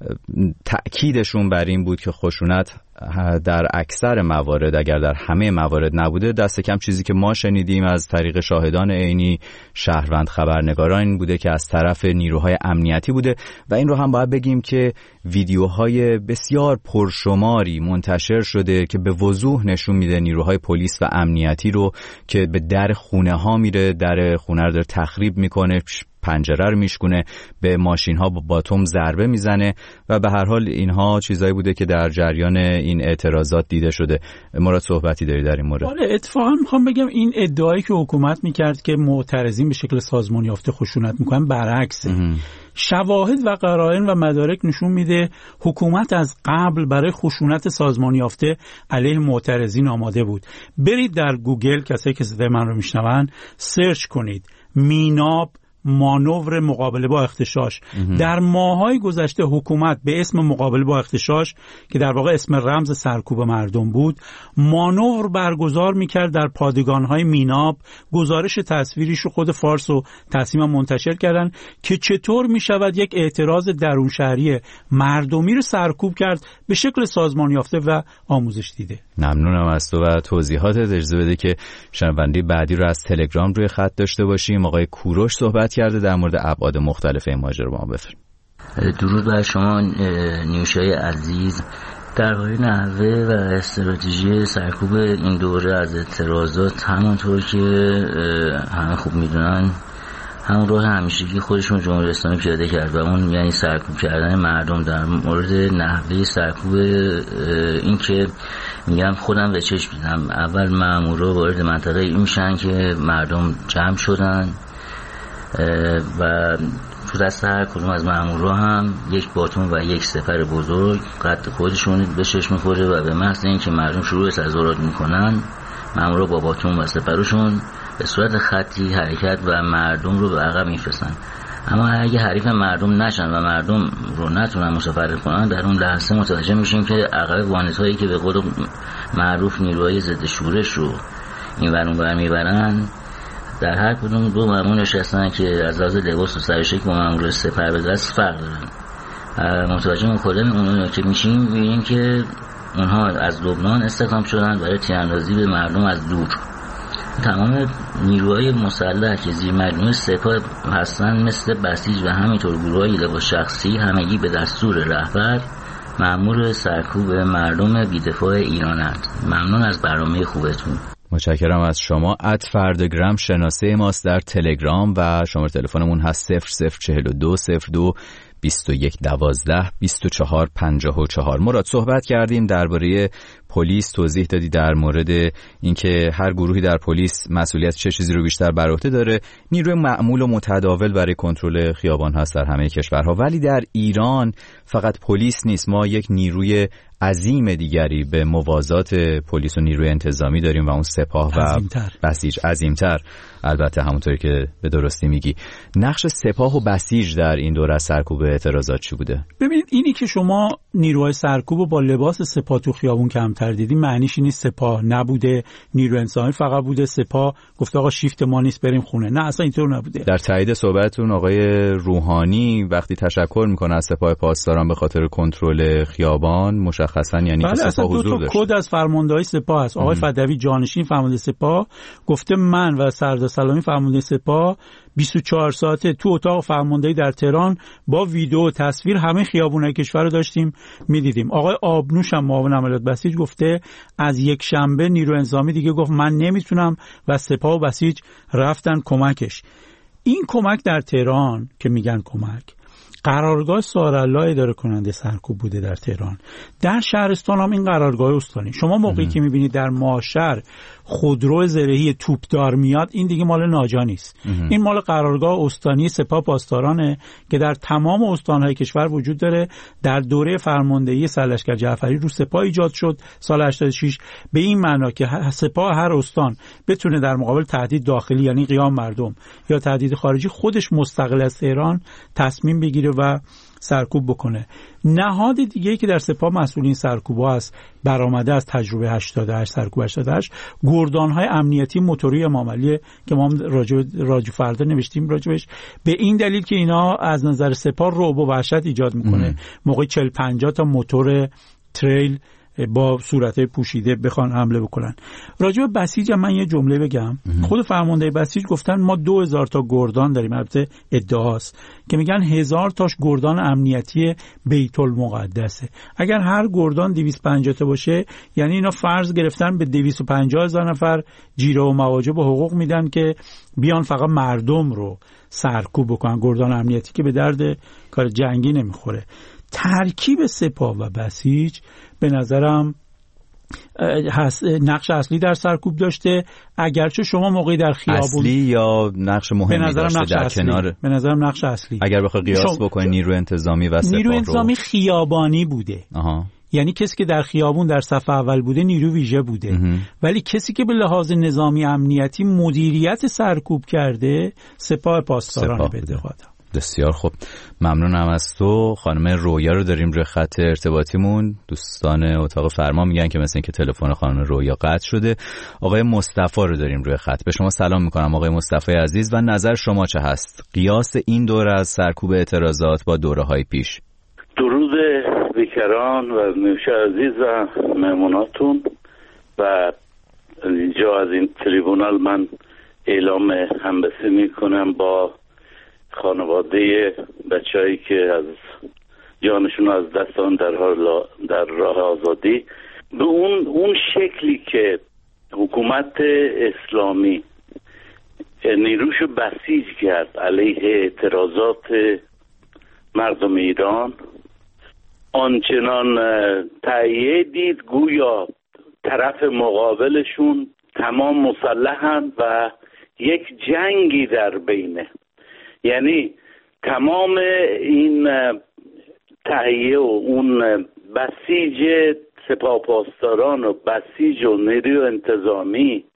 تأکیدشون بر این بود که خشونت در اکثر موارد، اگر در همه موارد نبوده، دست کم چیزی که ما شنیدیم از طریق شاهدان عینی، شهروند، خبرنگاران این بوده که از طرف نیروهای امنیتی بوده. و این رو هم باید بگیم که ویدیوهای بسیار پرشماری منتشر شده که به وضوح نشون میده نیروهای پلیس و امنیتی رو که به در خونه ها میره، در خونه رو داره تخریب میکنه، پنجره رو میشکونه، به ماشین ها با باتوم ضربه میزنه و به هر حال اینها چیزایی بوده که در جریان این اعتراضات دیده شده. مراد صحبتی داری در این مورد؟ آره اتفاقا میخوام بگم این ادعایی که حکومت میکرد که معترضین به شکل سازمان یافته خشونت میکنن برعکسه. شواهد و قرائن و مدارک نشون میده حکومت از قبل برای خشونت سازمان یافته علیه معترضین آماده بود. برید در گوگل، کسایی که صدای من رو میشنون، سرچ کنید میناب مانور مقابله با اغتشاش. در ماهای گذشته حکومت به اسم مقابله با اغتشاش که در واقع اسم رمز سرکوب مردم بود، مانور برگزار میکرد در پادگانهای میناب. گزارش تصویریش رو خود فارس و تصمیم منتشر کردن که چطور میشود یک اعتراض درون شهری مردمی رو سرکوب کرد به شکل سازمان یافته و آموزش دیده. ممنونم از تو و توضیحاتت. اجازه بده که شنونده بعدی رو از تلگرام روی خط داشته باشیم. آقای کوروش صحبت کرده در مورد ابعاد مختلف این ماجرا. ما بفرمایید. درود بر شما نیوشای عزیز. درباره نحوه و استراتژی سرکوب این دوره از اعتراضات، همونطور که همه خوب میدونن همون راه همیشگی خودشون جمهوری اسلامی پیاده کرد و اون یعنی سرکوب کردن مردم. در مورد نحوه سرکوب این که میگم خودم به چشم دیدم، اول مامورا وارد منطقه این میشن که مردم جمع شدن و تو دست هر کدوم از مامورا هم یک باتون و یک سپر بزرگ قد خودشون به چشم میخوره و به محض اینکه مردم شروع تظاهرات میکنن مامورا با باتون و سپروشون به صورت خطی حرکت و مردم رو به عقب میفرستن. اما اگه حریف مردم نشن و مردم رو نتونن متفرق کنن، در اون لحظه متوجه میشیم که عقب وانتایی که به قول معروف نیروهای ضد شورش رو این ور اون ور میبرن، در هر کدوم دو مامور نشستن که از لحاظ لباس و سرشک با مامور سپر به دست فرق دارن. متوجه مکالم اون که میشیم میبینیم که اونها از لبنان استخدام شدن برای تیراندازی به مردم از دور. تمام نیروهای مسلح که زیر مجموعه سپاه هستن مثل بسیج و همینطور گروه‌های لباس شخصی همگی به دستور رهبر مأمور سرکوب مردم بی‌دفاع ایرانند. ممنون از برنامه خوبتون. متشکرم از شما. ات فردگرام شناسه ماست در تلگرام و شماره تلفنمون هست صفر صفر چهل و دو صفر دو بیست و یک دوازده بیست و چهار پنجاه و چهار. مراد صحبت کردیم درباره پلیس، توضیح دادی در مورد اینکه هر گروهی در پلیس مسئولیت چه چیزی رو بیشتر بر عهده داره. نیروی معمول و متداول برای کنترل خیابان هست در همه کشورها، ولی در ایران فقط پلیس نیست، ما یک نیروی عظیم دیگری به موازات پلیس و نیروی انتظامی داریم و اون سپاه و عظیمتر. بسیج عظیمتر. البته همونطوری که به درستی میگی. نقش سپاه و بسیج در این دوره از سرکوب اعتراضات چی بوده؟ ببینید اینی که شما نیروهای سرکوب با لباس سپاه تو خیابون کمتر دیدی معنیش نیست سپاه نبوده، نیروی انتظامی فقط بوده، سپاه گفته آقا شیفت ما نیست بریم خونه. نه اصلا اینطور نبوده. در تایید صحبتتون آقای روحانی وقتی تشکر میکنه از سپاه پاسداران به خاطر کنترل خیابان، مشخصا یعنی بله، که سپاه حضور داشته. کد از فرماندهی سپاه است. آقای فدوی جانشین فرمانده سپاه گفته من و سردار سلامی فرمانده سپاه بیست و چهار ساعته تو اتاق فرماندهی در تهران با ویدیو و تصویر همه خیابونای کشور رو داشتیم میدیدیم. آقای آبنوش هم معاون عملیات بسیج گفته از یک شنبه نیروی انتظامی دیگه گفت من نمیتونم و سپاه و بسیج رفتن کمکش. این کمک در تهران که میگن کمک، قرارگاه سارالله اداره کننده سرکوب بوده در تهران. در شهرستان هم این قرارگاه استانی. شما موقعی ام. که میبینید در ماشر خودرو زرهی توپدار میاد، این دیگه مال ناجا نیست. ام. این مال قرارگاه استانی سپاه پاسدارانه که در تمام استانهای کشور وجود داره. در دوره فرماندهی سرلشکر جعفری رو سپاه ایجاد شد سال هشتاد و شش، به این معنا که سپاه هر استان بتونه در مقابل تهدید داخلی یعنی قیام مردم یا تهدید خارجی خودش مستقل از تهران تصمیم بگیره و سرکوب بکنه. نهاد دیگه‌ای که در سپاه مسئولین سرکوب‌ها است برآمده از تجربه هشتاد و هشت سرکوب هشتاد و هشت، گردان‌های امنیتی موتوری امام علی که ما راجع راجع فردا نوشتیم راجبش، به این دلیل که اینا از نظر سپاه رعب و وحشت ایجاد میکنه. موقع چهل پنجاه تا موتور تریل با صورتهای پوشیده بخوان حمله بکنن. راجع به بسیج من یه جمله بگم. ام. خود فرمانده بسیج گفتن ما دو هزار تا گردان داریم، البته ادعاست که میگن هزار تاش گردان امنیتی بیت المقدسه. اگر هر گردان دویست و پنجاه تا باشه یعنی اینا فرض گرفتن به دویست و پنجاه هزار نفر جیره و مواجب و حقوق میدن که بیان فقط مردم رو سرکوب بکنن. گردان امنیتی که به درد کار جنگی نمیخوره. ترکیب سپاه و بسیج به نظرم نقش اصلی در سرکوب داشته، اگرچه شما موقعی در خیابون اصلی یا نقش مهمی داشته در اصلی. کنار به نظرم نقش اصلی. اگر بخوای قیاس شما... بکنی نیروی انتظامی و سپاه رو، نیروی انتظامی خیابانی بوده. آها. یعنی کسی که در خیابون در صف اول بوده نیرو ویژه بوده. امه. ولی کسی که به لحاظ نظامی امنیتی مدیریت سرکوب کرده سپاه پاسداران بده خدا. بسیار خوب، ممنونم از تو. خانم رویا رو داریم روی خط ارتباطیمون. دوستان اتاق فرمان میگن که مثل اینکه تلفن خانم رویا قطع شده. آقای مصطفی رو داریم روی خط. به شما سلام میکنم آقای مصطفی عزیز و نظر شما چه هست؟ قیاس این دوره از سرکوب اعتراضات با دوره های پیش. درود بیکران و نوشه عزیز و مهموناتون و اینجا از این تریبونال من اعلام همبستگی میکنم با خانواده بچه‌ای که از جانشون از دستان در حال در راه آزادی به اون اون شکلی که حکومت اسلامی نیروشو بسیج کرد علیه اعتراضات مردم ایران، آنچنان تهیه دید گویا طرف مقابلشون تمام مسلحن و یک جنگی در بینه. یعنی تمام این تهیه و اون بسیج سپاه پاسداران و بسیج و نیروی انتظامی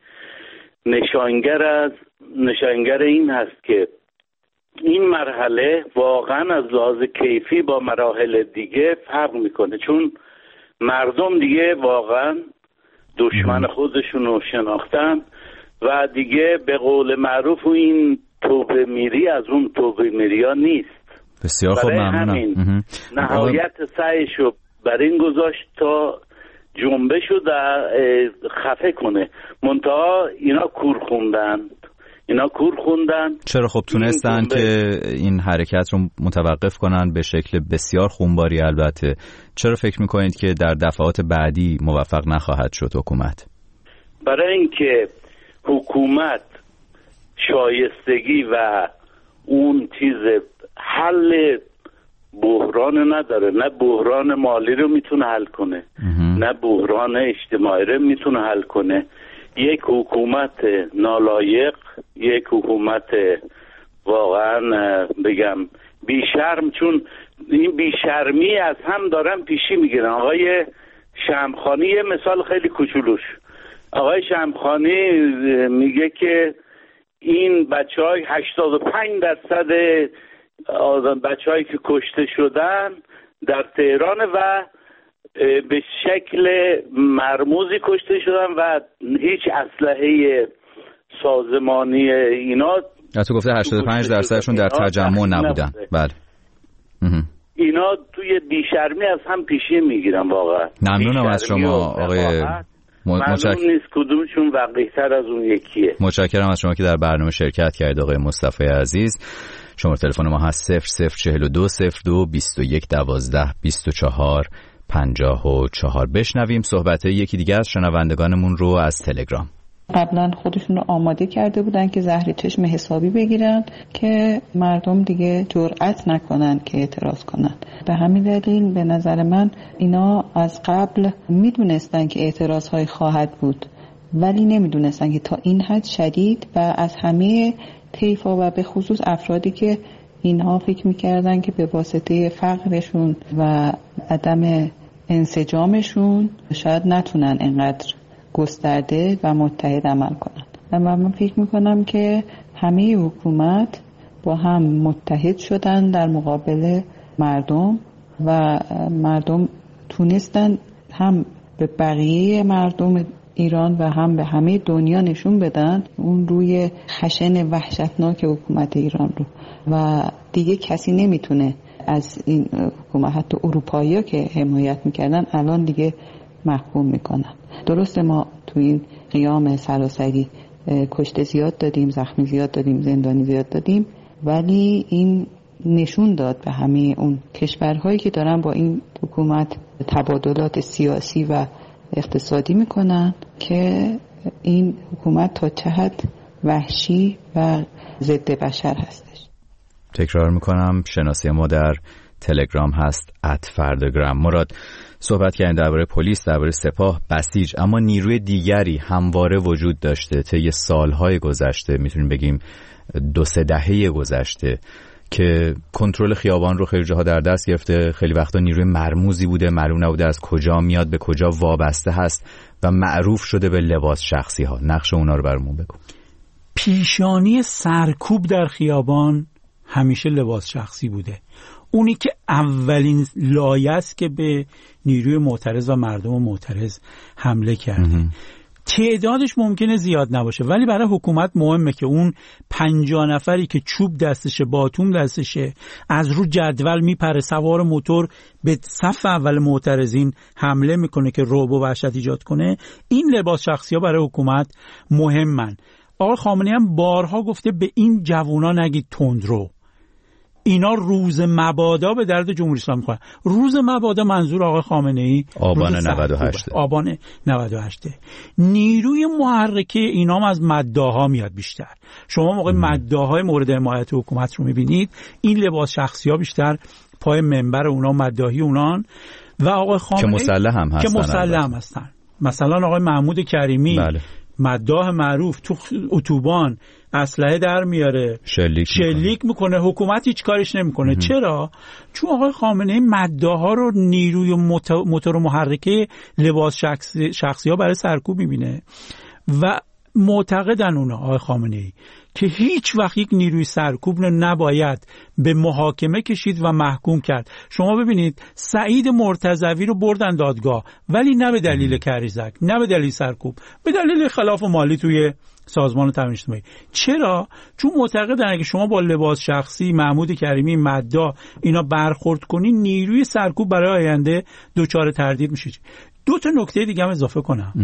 نشانگر از نشانگر این هست که این مرحله واقعا از لحاظ کیفی با مراحل دیگه فرق میکنه، چون مردم دیگه واقعا دشمن خودشون رو شناختن و دیگه به قول معروف این توبه میری از اون توبه میری ها نیست. بسیار خوب، ممنونم. نهایت سعیشو بر این گذاشت تا جنبش رو در خفه کنه، منتها اینا کور خوندن اینا کور خوندن چرا خب تونستن که این حرکت رو متوقف کنن به شکل بسیار خونباری. البته چرا فکر میکنید که در دفعات بعدی موفق نخواهد شد حکومت؟ برای اینکه حکومت شایستگی و اون چیز حل بحران نداره، نه بحران مالی رو میتونه حل کنه نه بحران اجتماعی رو میتونه حل کنه. یک حکومت نالایق، یک حکومت واقعا بگم بیشرم، چون این بیشرمی از هم دارن پیشی میگیرن. آقای شمخانی یه مثال خیلی کوچولوش، آقای شمخانی میگه که این بچه های هشتاد و پنج درصد بچه هایی که کشته شدن در تهران و به شکل مرموزی کشته شدن و هیچ اسلحه سازمانی اینا تو گفته هشتاد و پنج درصدشون در تجمع نبودن. بله اینا توی بیشرمی از هم پیشی میگیرن. واقعا ممنونم از شما آقای ممنون نیست کدومشون وقیح‌تر از اون یکیه. متشکرم از شما که در برنامه شرکت کردید آقای مصطفی عزیز. شماره تلفن ما هست صفر صفر چهل و دو صفر دو بیست و یک دوازده بیست و چهار پنجاه و چهار. بشنویم صحبت یکی دیگه از شنوندگانمون رو از تلگرام. قبلا خودشون رو آماده کرده بودن که زهر چشم حسابی بگیرن که مردم دیگه جرئت نکنن که اعتراض کنن. به همین دلیل به نظر من اینا از قبل میدونستن که اعتراض های خواهد بود، ولی نمیدونستن که تا این حد شدید و از همه طیفا و به خصوص افرادی که اینها فکر میکردن که به واسطه فقرشون و عدم انسجامشون شاید نتونن انقدر گسترده و متحد عمل کنن. و من فکر میکنم که همه حکومت با هم متحد شدن در مقابل مردم و مردم تونستن هم به بقیه مردم ایران و هم به همه دنیا نشون بدن اون روی خشن وحشتناک حکومت ایران رو و دیگه کسی نمیتونه از این حکومت، حتی اروپایی‌ها که حمایت میکردن الان دیگه محکوم میکنن. درسته ما تو این قیام سراسری کشته زیاد دادیم، زخمی زیاد دادیم، زندانی زیاد دادیم، ولی این نشون داد به همه اون کشورهایی که دارن با این حکومت تبادلات سیاسی و اقتصادی میکنن که این حکومت تا چه حد وحشی و ضد بشر هستش. تکرار میکنم شناسی ما در تلگرام هست ات فردگرام. مراد صحبت کردن درباره پلیس، درباره سپاه، بسیج، اما نیروی دیگری همواره وجود داشته طی سالهای گذشته، میتونیم بگیم دو سه دهه گذشته، که کنترل خیابان رو خیلی جاها در دست گرفته. خیلی وقتا نیروی مرموزی بوده، معلوم نبوده از کجا میاد، به کجا وابسته هست و معروف شده به لباس شخصی ها. نقش اونا رو برامون بگو. پیشانی سرکوب در خیابان همیشه لباس شخصی بوده. اونی که اولین لایه است که به نیروی معترض و مردم معترض حمله کرده. تعدادش ممکنه زیاد نباشه، ولی برای حکومت مهمه که اون پنجاه نفری که چوب دستشه، باتوم دستشه، از رو جدول میپره، سوار موتور به صف اول معترضین حمله میکنه که رعب و وحشت ایجاد کنه، این لباس شخصی ها برای حکومت مهمن. آقای خامنه‌ای هم بارها گفته به این جوونا نگید تندرو، اینا روز مبادا به درد جمهوری اسلامی میخورن. روز مبادا منظور آقای خامنه‌ای آبان نود و هشت آبان نود و هشت. نیروی محرکه اینام از مداها میاد بیشتر. شما موقع مداهای مورد حمایت حکومت رو میبینید، این لباس شخصی ها بیشتر پای منبر اونا، مداهی اونان و آقای خامنه‌ای که مسلح هم هستن که مسلح هم هستن. مثلا آقای محمود کریمی بله. مداح معروف تو اتوبان اسلحه در میاره، شلیک, شلیک میکنه. میکنه حکومت هیچ کارش نمیکنه. چرا؟ چون آقای خامنه‌ای مداحا رو نیروی موتور محرکه لباس شخصی, شخصی ها برای سرکوب میبینه و معتقدن اونا آقای خامنه‌ای که هیچ وقت یک نیروی سرکوب رو نباید به محاکمه کشید و محکوم کرد. شما ببینید سعید مرتضوی رو بردن دادگاه ولی نه به دلیل کریزک، نه به دلیل سرکوب، به دلیل خلاف مالی توی سازمان تامین اجتماعی. چرا؟ چون معتقدن اگه شما با لباس شخصی، محمود کریمی، مددا اینا برخورد کنی نیروی سرکوب برای آینده دچار تردید میشه. دو تا نکته دیگه هم اضافه کنم.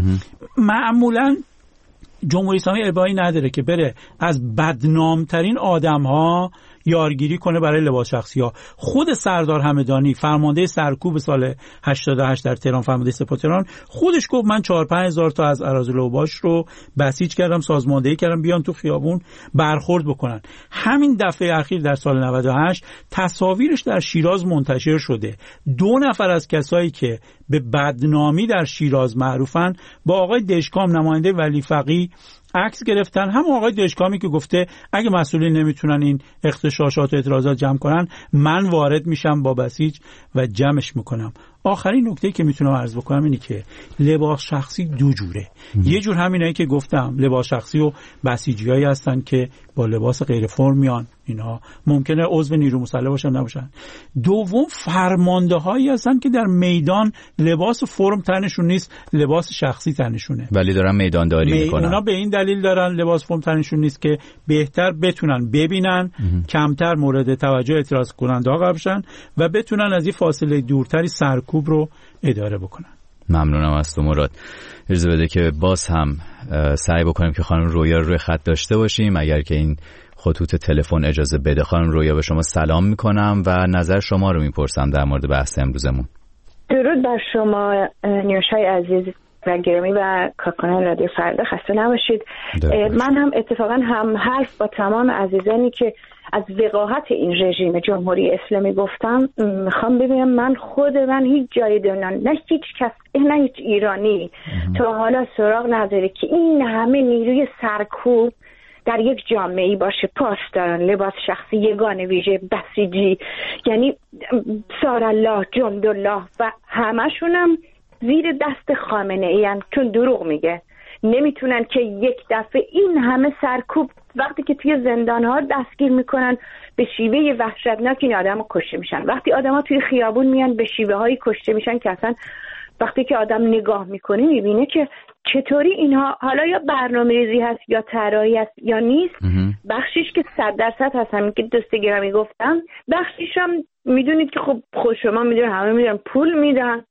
معمولاً جمهوری اسلامی ابایی نداره که بره از بدنامترین آدم‌ها یارگیری کنه برای لباس شخصی ها. خود سردار همدانی فرمانده سرکوب سال هشتاد و هشت در تهران، فرمانده سپاه تهران، خودش گفت من چهار پنج هزار تا از اراذل اوباش رو بسیج کردم، سازماندهی کردم بیان تو خیابون برخورد بکنن. همین دفعه اخیر در سال نود و هشت تصاویرش در شیراز منتشر شده. دو نفر از کسایی که به بدنامی در شیراز معروفن با آقای دشکام نماینده ولی فقیه عکس گرفتن. هم آقای دشکامی که گفته اگه مسئولین نمیتونن این اغتشاشات و اعتراضات جمع کنن من وارد میشم با بسیج و جمعش میکنم. آخرین نکته‌ای که میتونم عرض بکنم اینه که لباس شخصی دو جوره. یه جور همینایی که گفتم لباس شخصی و بسیجیایی هستن که با لباس غیر فرم میان، اینا ممکنه عضو نیرو مسلح باشن نباشن. دوم فرمانده‌هایی هستن که در میدان لباس فرم تنشون نیست، لباس شخصی تنشونه ولی دارن میدانداری می... میکنن. اونا به این دلیل دارن لباس فرم تنشون نیست که بهتر بتونن ببینن، اه. کمتر مورد توجه اعتراض کننده ها قرار بشن و بتونن از این فاصله دورتری سرکوب رو اداره بکنن. ممنونم از تو مراد. اجازه بده که باز هم سعی بکنیم که خانم رویا رو روی خط داشته باشیم اگر که این خطوط تلفن اجازه بده. خانم رویا به شما سلام میکنم و نظر شما رو میپرسم در مورد بحث امروزمون. درود بر شما نیوشای عزیز و گرامی و کارکنان رادیو فردا، خسته نباشید. من هم اتفاقا هم حرف با تمام عزیزانی که از وقاحت این رژیم جمهوری اسلامی گفتم میخوام ببینم من خود من هیچ جای دنیا نه هیچ کس نه هیچ ایرانی تا حالا سراغ نداره که این همه نیروی سرکوب در یک جامعه‌ای باشه، پاسداران، لباس شخصی، یگان ویژه، بسیجی، یعنی سارالله، جندالله و همشونم زیر دست خامنه‌ای ان، چون دروغ میگه. نمیتونن که یک دفعه این همه سرکوب وقتی که توی زندان‌ها دستگیر میکنن به شیوه وحشتناک این آدمو کشته میشن. وقتی آدما توی خیابون میان به شیوه‌های کشته میشن که اصلا وقتی که آدم نگاه میکنه میبینه که چطوری اینها حالا یا برنامه‌ریزی هست یا طراحی هست یا نیست. بخشیش که صد درصد هست همین که دوست گرامی گفتم، بخشیش هم میدونید که خب خود شما میدونید، همه میدونن پول میدن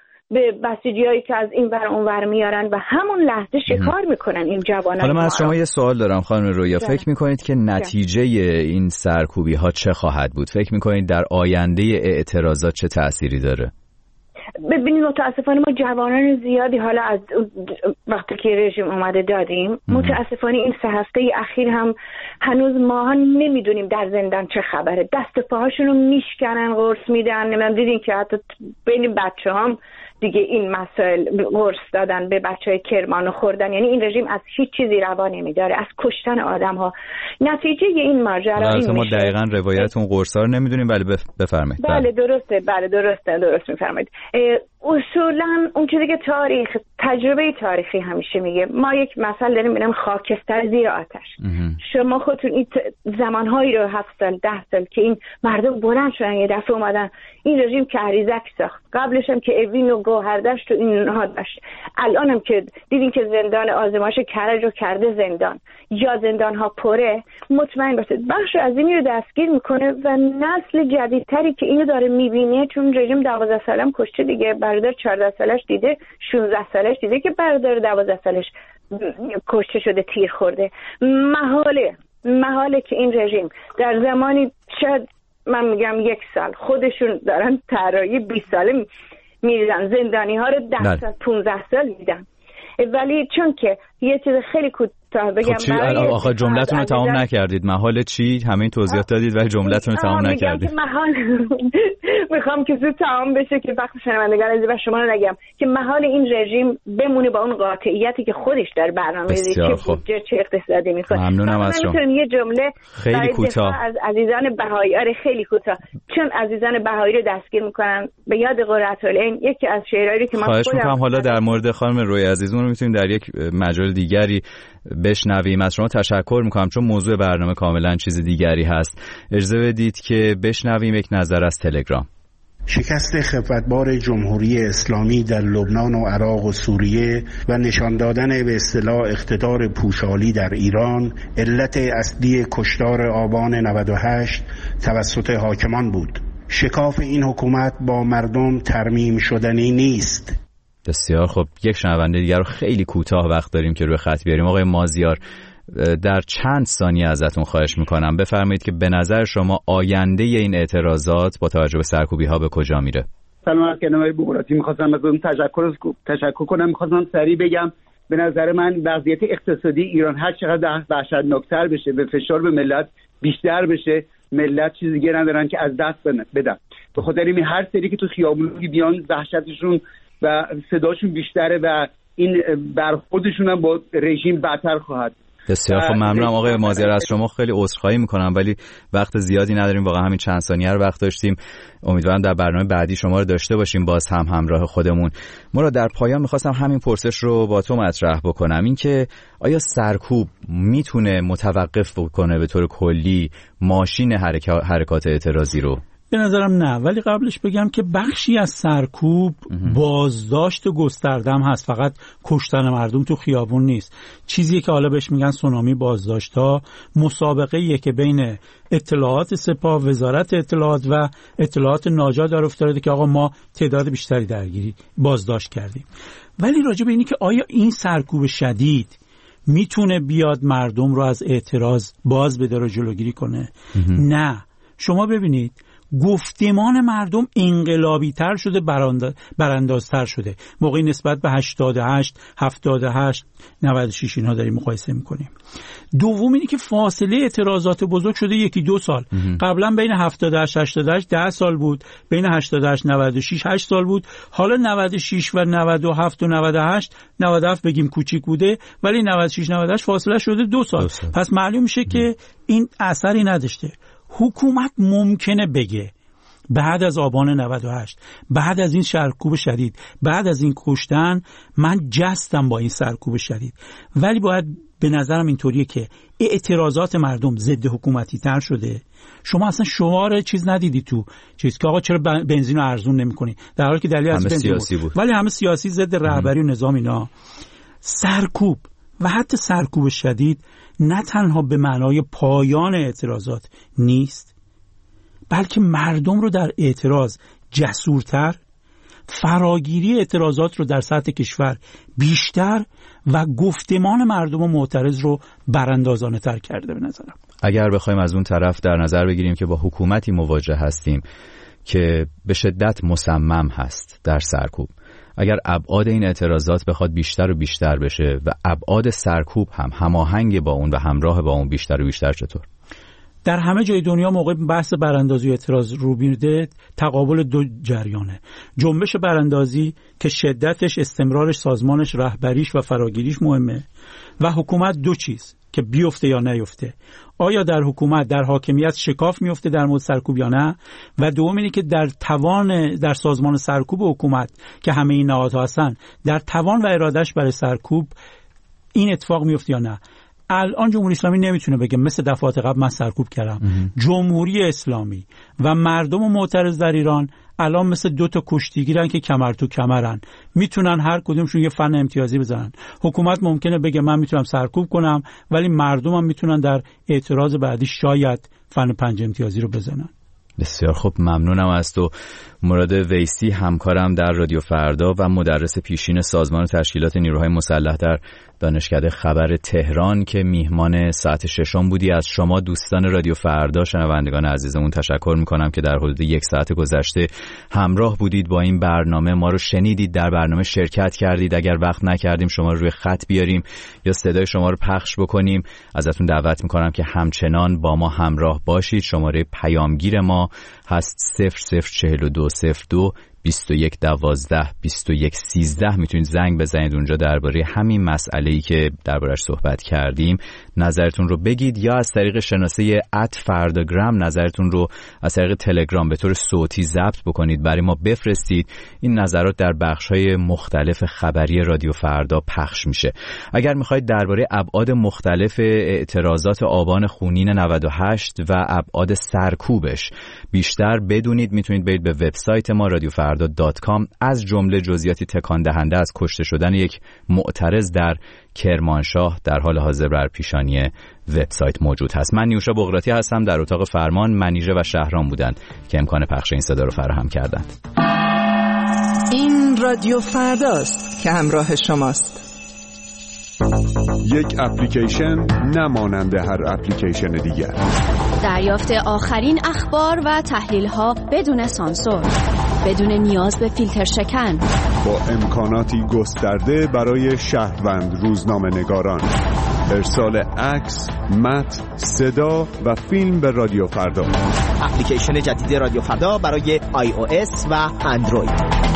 به بسیجیایی که از این ور اون ور میارن و همون لحظه شکار میکنن این جوانان. حالا من از شما یه سوال دارم خانم رویا، فکر میکنید که نتیجه این سرکوبی ها چه خواهد بود؟ فکر میکنید در آینده اعتراضات چه تأثیری داره؟ ببینید متاسفانه ما جوانان زیادی حالا از وقتی که رژیم اومده دادیم، متاسفانه این سه هفته اخیر هم هنوز ما نمیدونیم در زندان چه خبره. دست پاهاشون رو میشکنن، قرص میدن. نمیدونم دیدین که حتی بین بچه هم دیگه این مسائل قرص دادن به بچهای کرمان و خوردن. یعنی این رژیم از هیچ چیزی روا نمیداره، از کشتن آدم ها. نتیجه این ماجرا این ما میشه. دقیقاً روایت اون قرصا رو نمیدونیم، ولی بفرمایید. بله, بله درسته، بله درسته درست میفرمایید. اصولا اون چیزی که تاریخ تجربه تاریخی همیشه میگه، ما یک مثل داریم به نام خاکستر زیر آتش. شما خودتون این زمانهایی رو هفت سال ده سال که این مردم بلند شدن یه دفعه اومدن این رژیم کهریزک ساخت، قبلش هم که اوین و گوهردشت و اینها داشت، الان هم که دیدین که زندان آزمایش کرج رو کرده زندان یا زندان ها پره، مطمئن باشید بخش از این رو دستگیر میکنه و نسل جدیدتری که اینو داره میبینه، چون رژیم دوازده سالم کشته دیگه، برادر چهارده سالش دیده، شانزده سالش دیده که برادر دوازده سالش کشته شده، تیر خورده. محاله محاله که این رژیم در زمانی شاید من میگم یک سال خودشون دارن طراحی بیست ساله میریزن، زندانی ها رو ده سال پونزده سال میدن، ولی چون که یه چیز خیلی کوتاه بگم. خب آخه جملتون رو تمام نکردید. محال چی؟ همین توضیحات دادید ولی جملتون رو تمام نکردید. محال میخوام که زود تمام بشه که وقت شنوندگان عزیز و شما رو نگم که محال این رژیم بمونه با اون قاطعیتی که خودش در برنامه‌ریزی چه چه اقتصادی میکنه. ممنونم از شما. میتونم یه جمله خیلی کوتاه از عزیزان بهایی، آره خیلی کوتاه، چون عزیزان بهایی رو دستگیر میکنن به یاد قرةالعین. یکی از شعرهایی که من خواهش میکنم حالا در مورد خانم روی عزیزمون رو میتونیم در یک مجال دیگری بشنویم. از شما تشکر میکنم چون موضوع برنامه کاملا چیز دیگری هست. اجازه بدید که بشنویم یک نظر از تلگرام. شکست خفتبار جمهوری اسلامی در لبنان و عراق و سوریه و نشان دادن به اصطلاح اقتدار پوشالی در ایران علت اصلی کشتار آبان نود و هشت توسط حاکمان بود. شکاف این حکومت با مردم ترمیم شدنی نیست. بسیار خب، یک شنونده دیگر رو خیلی کوتاه وقت داریم که روی خط بیاریم. آقای مازیار، در چند ثانیه ازتون خواهش میکنم بفرمایید که به نظر شما آینده این اعتراضات با توجه به سرکوبی ها به کجا میره؟ سلام علیکم آقای بقراتی، میخواستم از اون تشکر تشکر کنم. میخواستم سریع بگم به نظر من وضعیت اقتصادی ایران هر چقدر وحشتناکتر بشه، به فشار به ملت بیشتر بشه، ملت چیزی دیگه ندارن که از دست بدن. به خاطر این هر سری که تو خیابون بیان وحشتشون و صداشون بیشتره و این برخوردشون هم با رژیم بدتر خواهد. بسیار خب، ممنونم آقای مازیار. از شما خیلی عذرخواهی میکنم ولی وقت زیادی نداریم، واقعا همین چند ثانیه رو وقت داشتیم. امیدوارم در برنامه بعدی شما رو داشته باشیم باز هم همراه خودمون. ما رو در پایان میخواستم همین پرسش رو با تو مطرح بکنم، این که آیا سرکوب میتونه متوقف بکنه به طور کلی ماشین حرکات حرکات اعتراضی رو؟ به نظرم نه، ولی قبلش بگم که بخشی از سرکوب بازداشت گستردم هست، فقط کشتن مردم تو خیابون نیست. چیزیه که حالا بهش میگن سونامی بازداشت ها، مسابقه‌ایه که بین اطلاعات سپاه، وزارت اطلاعات و اطلاعات ناجا در افتاده که آقا ما تعداد بیشتری درگیری بازداشت کردیم. ولی راجع به اینی که آیا این سرکوب شدید میتونه بیاد مردم رو از اعتراض باز بداره، جلوگیری کنه؟ نه. شما ببینید گفتمان مردم انقلابی تر شده، براندازتر شده. موقعی نسبت به هشتاد و هشت، هفتاد و هشت، نود و شش اینها داریم مقایسه میکنیم. دوم اینی که فاصله اعتراضات بزرگ شده یکی دو سال. قبلا بین هفتاد و هشت هشتاد و هشت ده سال بود، بین هشتاد و هشت نود و شش هشت سال بود. حالا نود و شش و نود و هفت و نود و هشت، نود و هفت بگیم کوچیک بوده ولی نود و شش نود و هشت فاصله شده دو سال. دو سال. پس معلوم میشه که این اثری نداشته. حکومت ممکنه بگه بعد از آبان نود و هشت، بعد از این سرکوب شدید، بعد از این کشتن، من جستم با این سرکوب شدید، ولی باید به نظرم اینطوریه که اعتراضات مردم ضد حکومتی تر شده. شما اصلا شمار چیز ندیدی تو چیز که آقا چرا بنزین رو ارزون نمی‌کنی، در حالی که دلیل از بنزین بود. بود ولی همه سیاسی، ضد رهبری و نظام اینا. سرکوب و حتی سرکوب شدید نه تنها به معنای پایان اعتراضات نیست، بلکه مردم رو در اعتراض جسورتر، فراگیری اعتراضات رو در سطح کشور بیشتر و گفتمان مردم و معترض رو براندازانه تر کرده. به نظرم اگر بخوایم از اون طرف در نظر بگیریم که با حکومتی مواجه هستیم که به شدت مصمم هست در سرکوب، اگر ابعاد این اعتراضات بخواد بیشتر و بیشتر بشه و ابعاد سرکوب هم هماهنگ با اون و همراه با اون بیشتر و بیشتر، چطور؟ در همه جای دنیا موقع بحث براندازی و اعتراض رو میده تقابل دو جریانه. جنبش براندازی که شدتش، استمرارش، سازمانش، رهبریش و فراگیریش مهمه، و حکومت دو چیز که بیفته یا نیفته. آیا در حکومت، در حاکمیت شکاف میفته در مورد سرکوب یا نه؟ و دوم اینه که در توان، در سازمان سرکوب حکومت که همه این نهادها هستن، در توان و ارادش برای سرکوب این اتفاق میفته یا نه. الان جمهوری اسلامی نمیتونه بگه مثل دفعات قبل من سرکوب کردم. جمهوری اسلامی و مردم و معترض در ایران الان مثل دو تا کشتیگیرن که کمر تو کمرن، میتونن هر کدومشون یه فن امتیازی بزنن. حکومت ممکنه بگه من میتونم سرکوب کنم، ولی مردم هم میتونن در اعتراض بعدی شاید فن پنج امتیازی رو بزنن. بسیار خوب، ممنونم از تو. مراد ویسی، همکارم در رادیو فردا و مدرس پیشین سازمان تشکیلات نیروهای مسلح در دانشکده خبر تهران که میهمان ساعت ششم بودی. از شما دوستان رادیو فردا، شنوندگان عزیزمون تشکر میکنم که در حدود یک ساعت گذشته همراه بودید با این برنامه. ما رو شنیدید، در برنامه شرکت کردید. اگر وقت نکردیم شما رو روی خط بیاریم یا صدای شما رو پخش بکنیم، ازتون دعوت میکنم که همچنان با ما همراه باشید. شماره پیامگیر ما هست صفر صفر چهل و دو صفر دو بیست و یک دوازده بیست و یک سیزده میتونید زنگ بزنید اونجا درباره همین مسئله‌ای که دربارش صحبت کردیم نظرتون رو بگید، یا از طریق شناسه ات فرداگرام نظرتون رو از طریق تلگرام به طور صوتی ضبط بکنید برای ما بفرستید. این نظرات در بخش‌های مختلف خبری رادیو فردا پخش میشه. اگر میخواید درباره ابعاد مختلف اعتراضات آبان خونین نود و هشت و ابعاد سرکوبش بیشتر بدونید میتونید برید به وبسایت ما رادیو فردا دات کام. از جمله جزئیاتی تکان دهنده از کشته شدن یک معترض در کرمانشاه در حال حاضر بر پیشانی وبسایت موجود هست. من نیوشا بغراتی هستم، در اتاق فرمان منیژه و شهرام بودند که امکان پخش این صدا رو فراهم کردند. این رادیو فرداست که همراه شماست. یک اپلیکیشن نمانند هر اپلیکیشن دیگر. دریافت آخرین اخبار و تحلیل‌ها بدون سانسور، بدون نیاز به فیلتر شکن، با امکاناتی گسترده برای شهروند روزنامه‌نگاران. ارسال عکس، متن، صدا و فیلم به رادیو فردا. اپلیکیشن جدید رادیو فردا برای آی او اس و اندروید.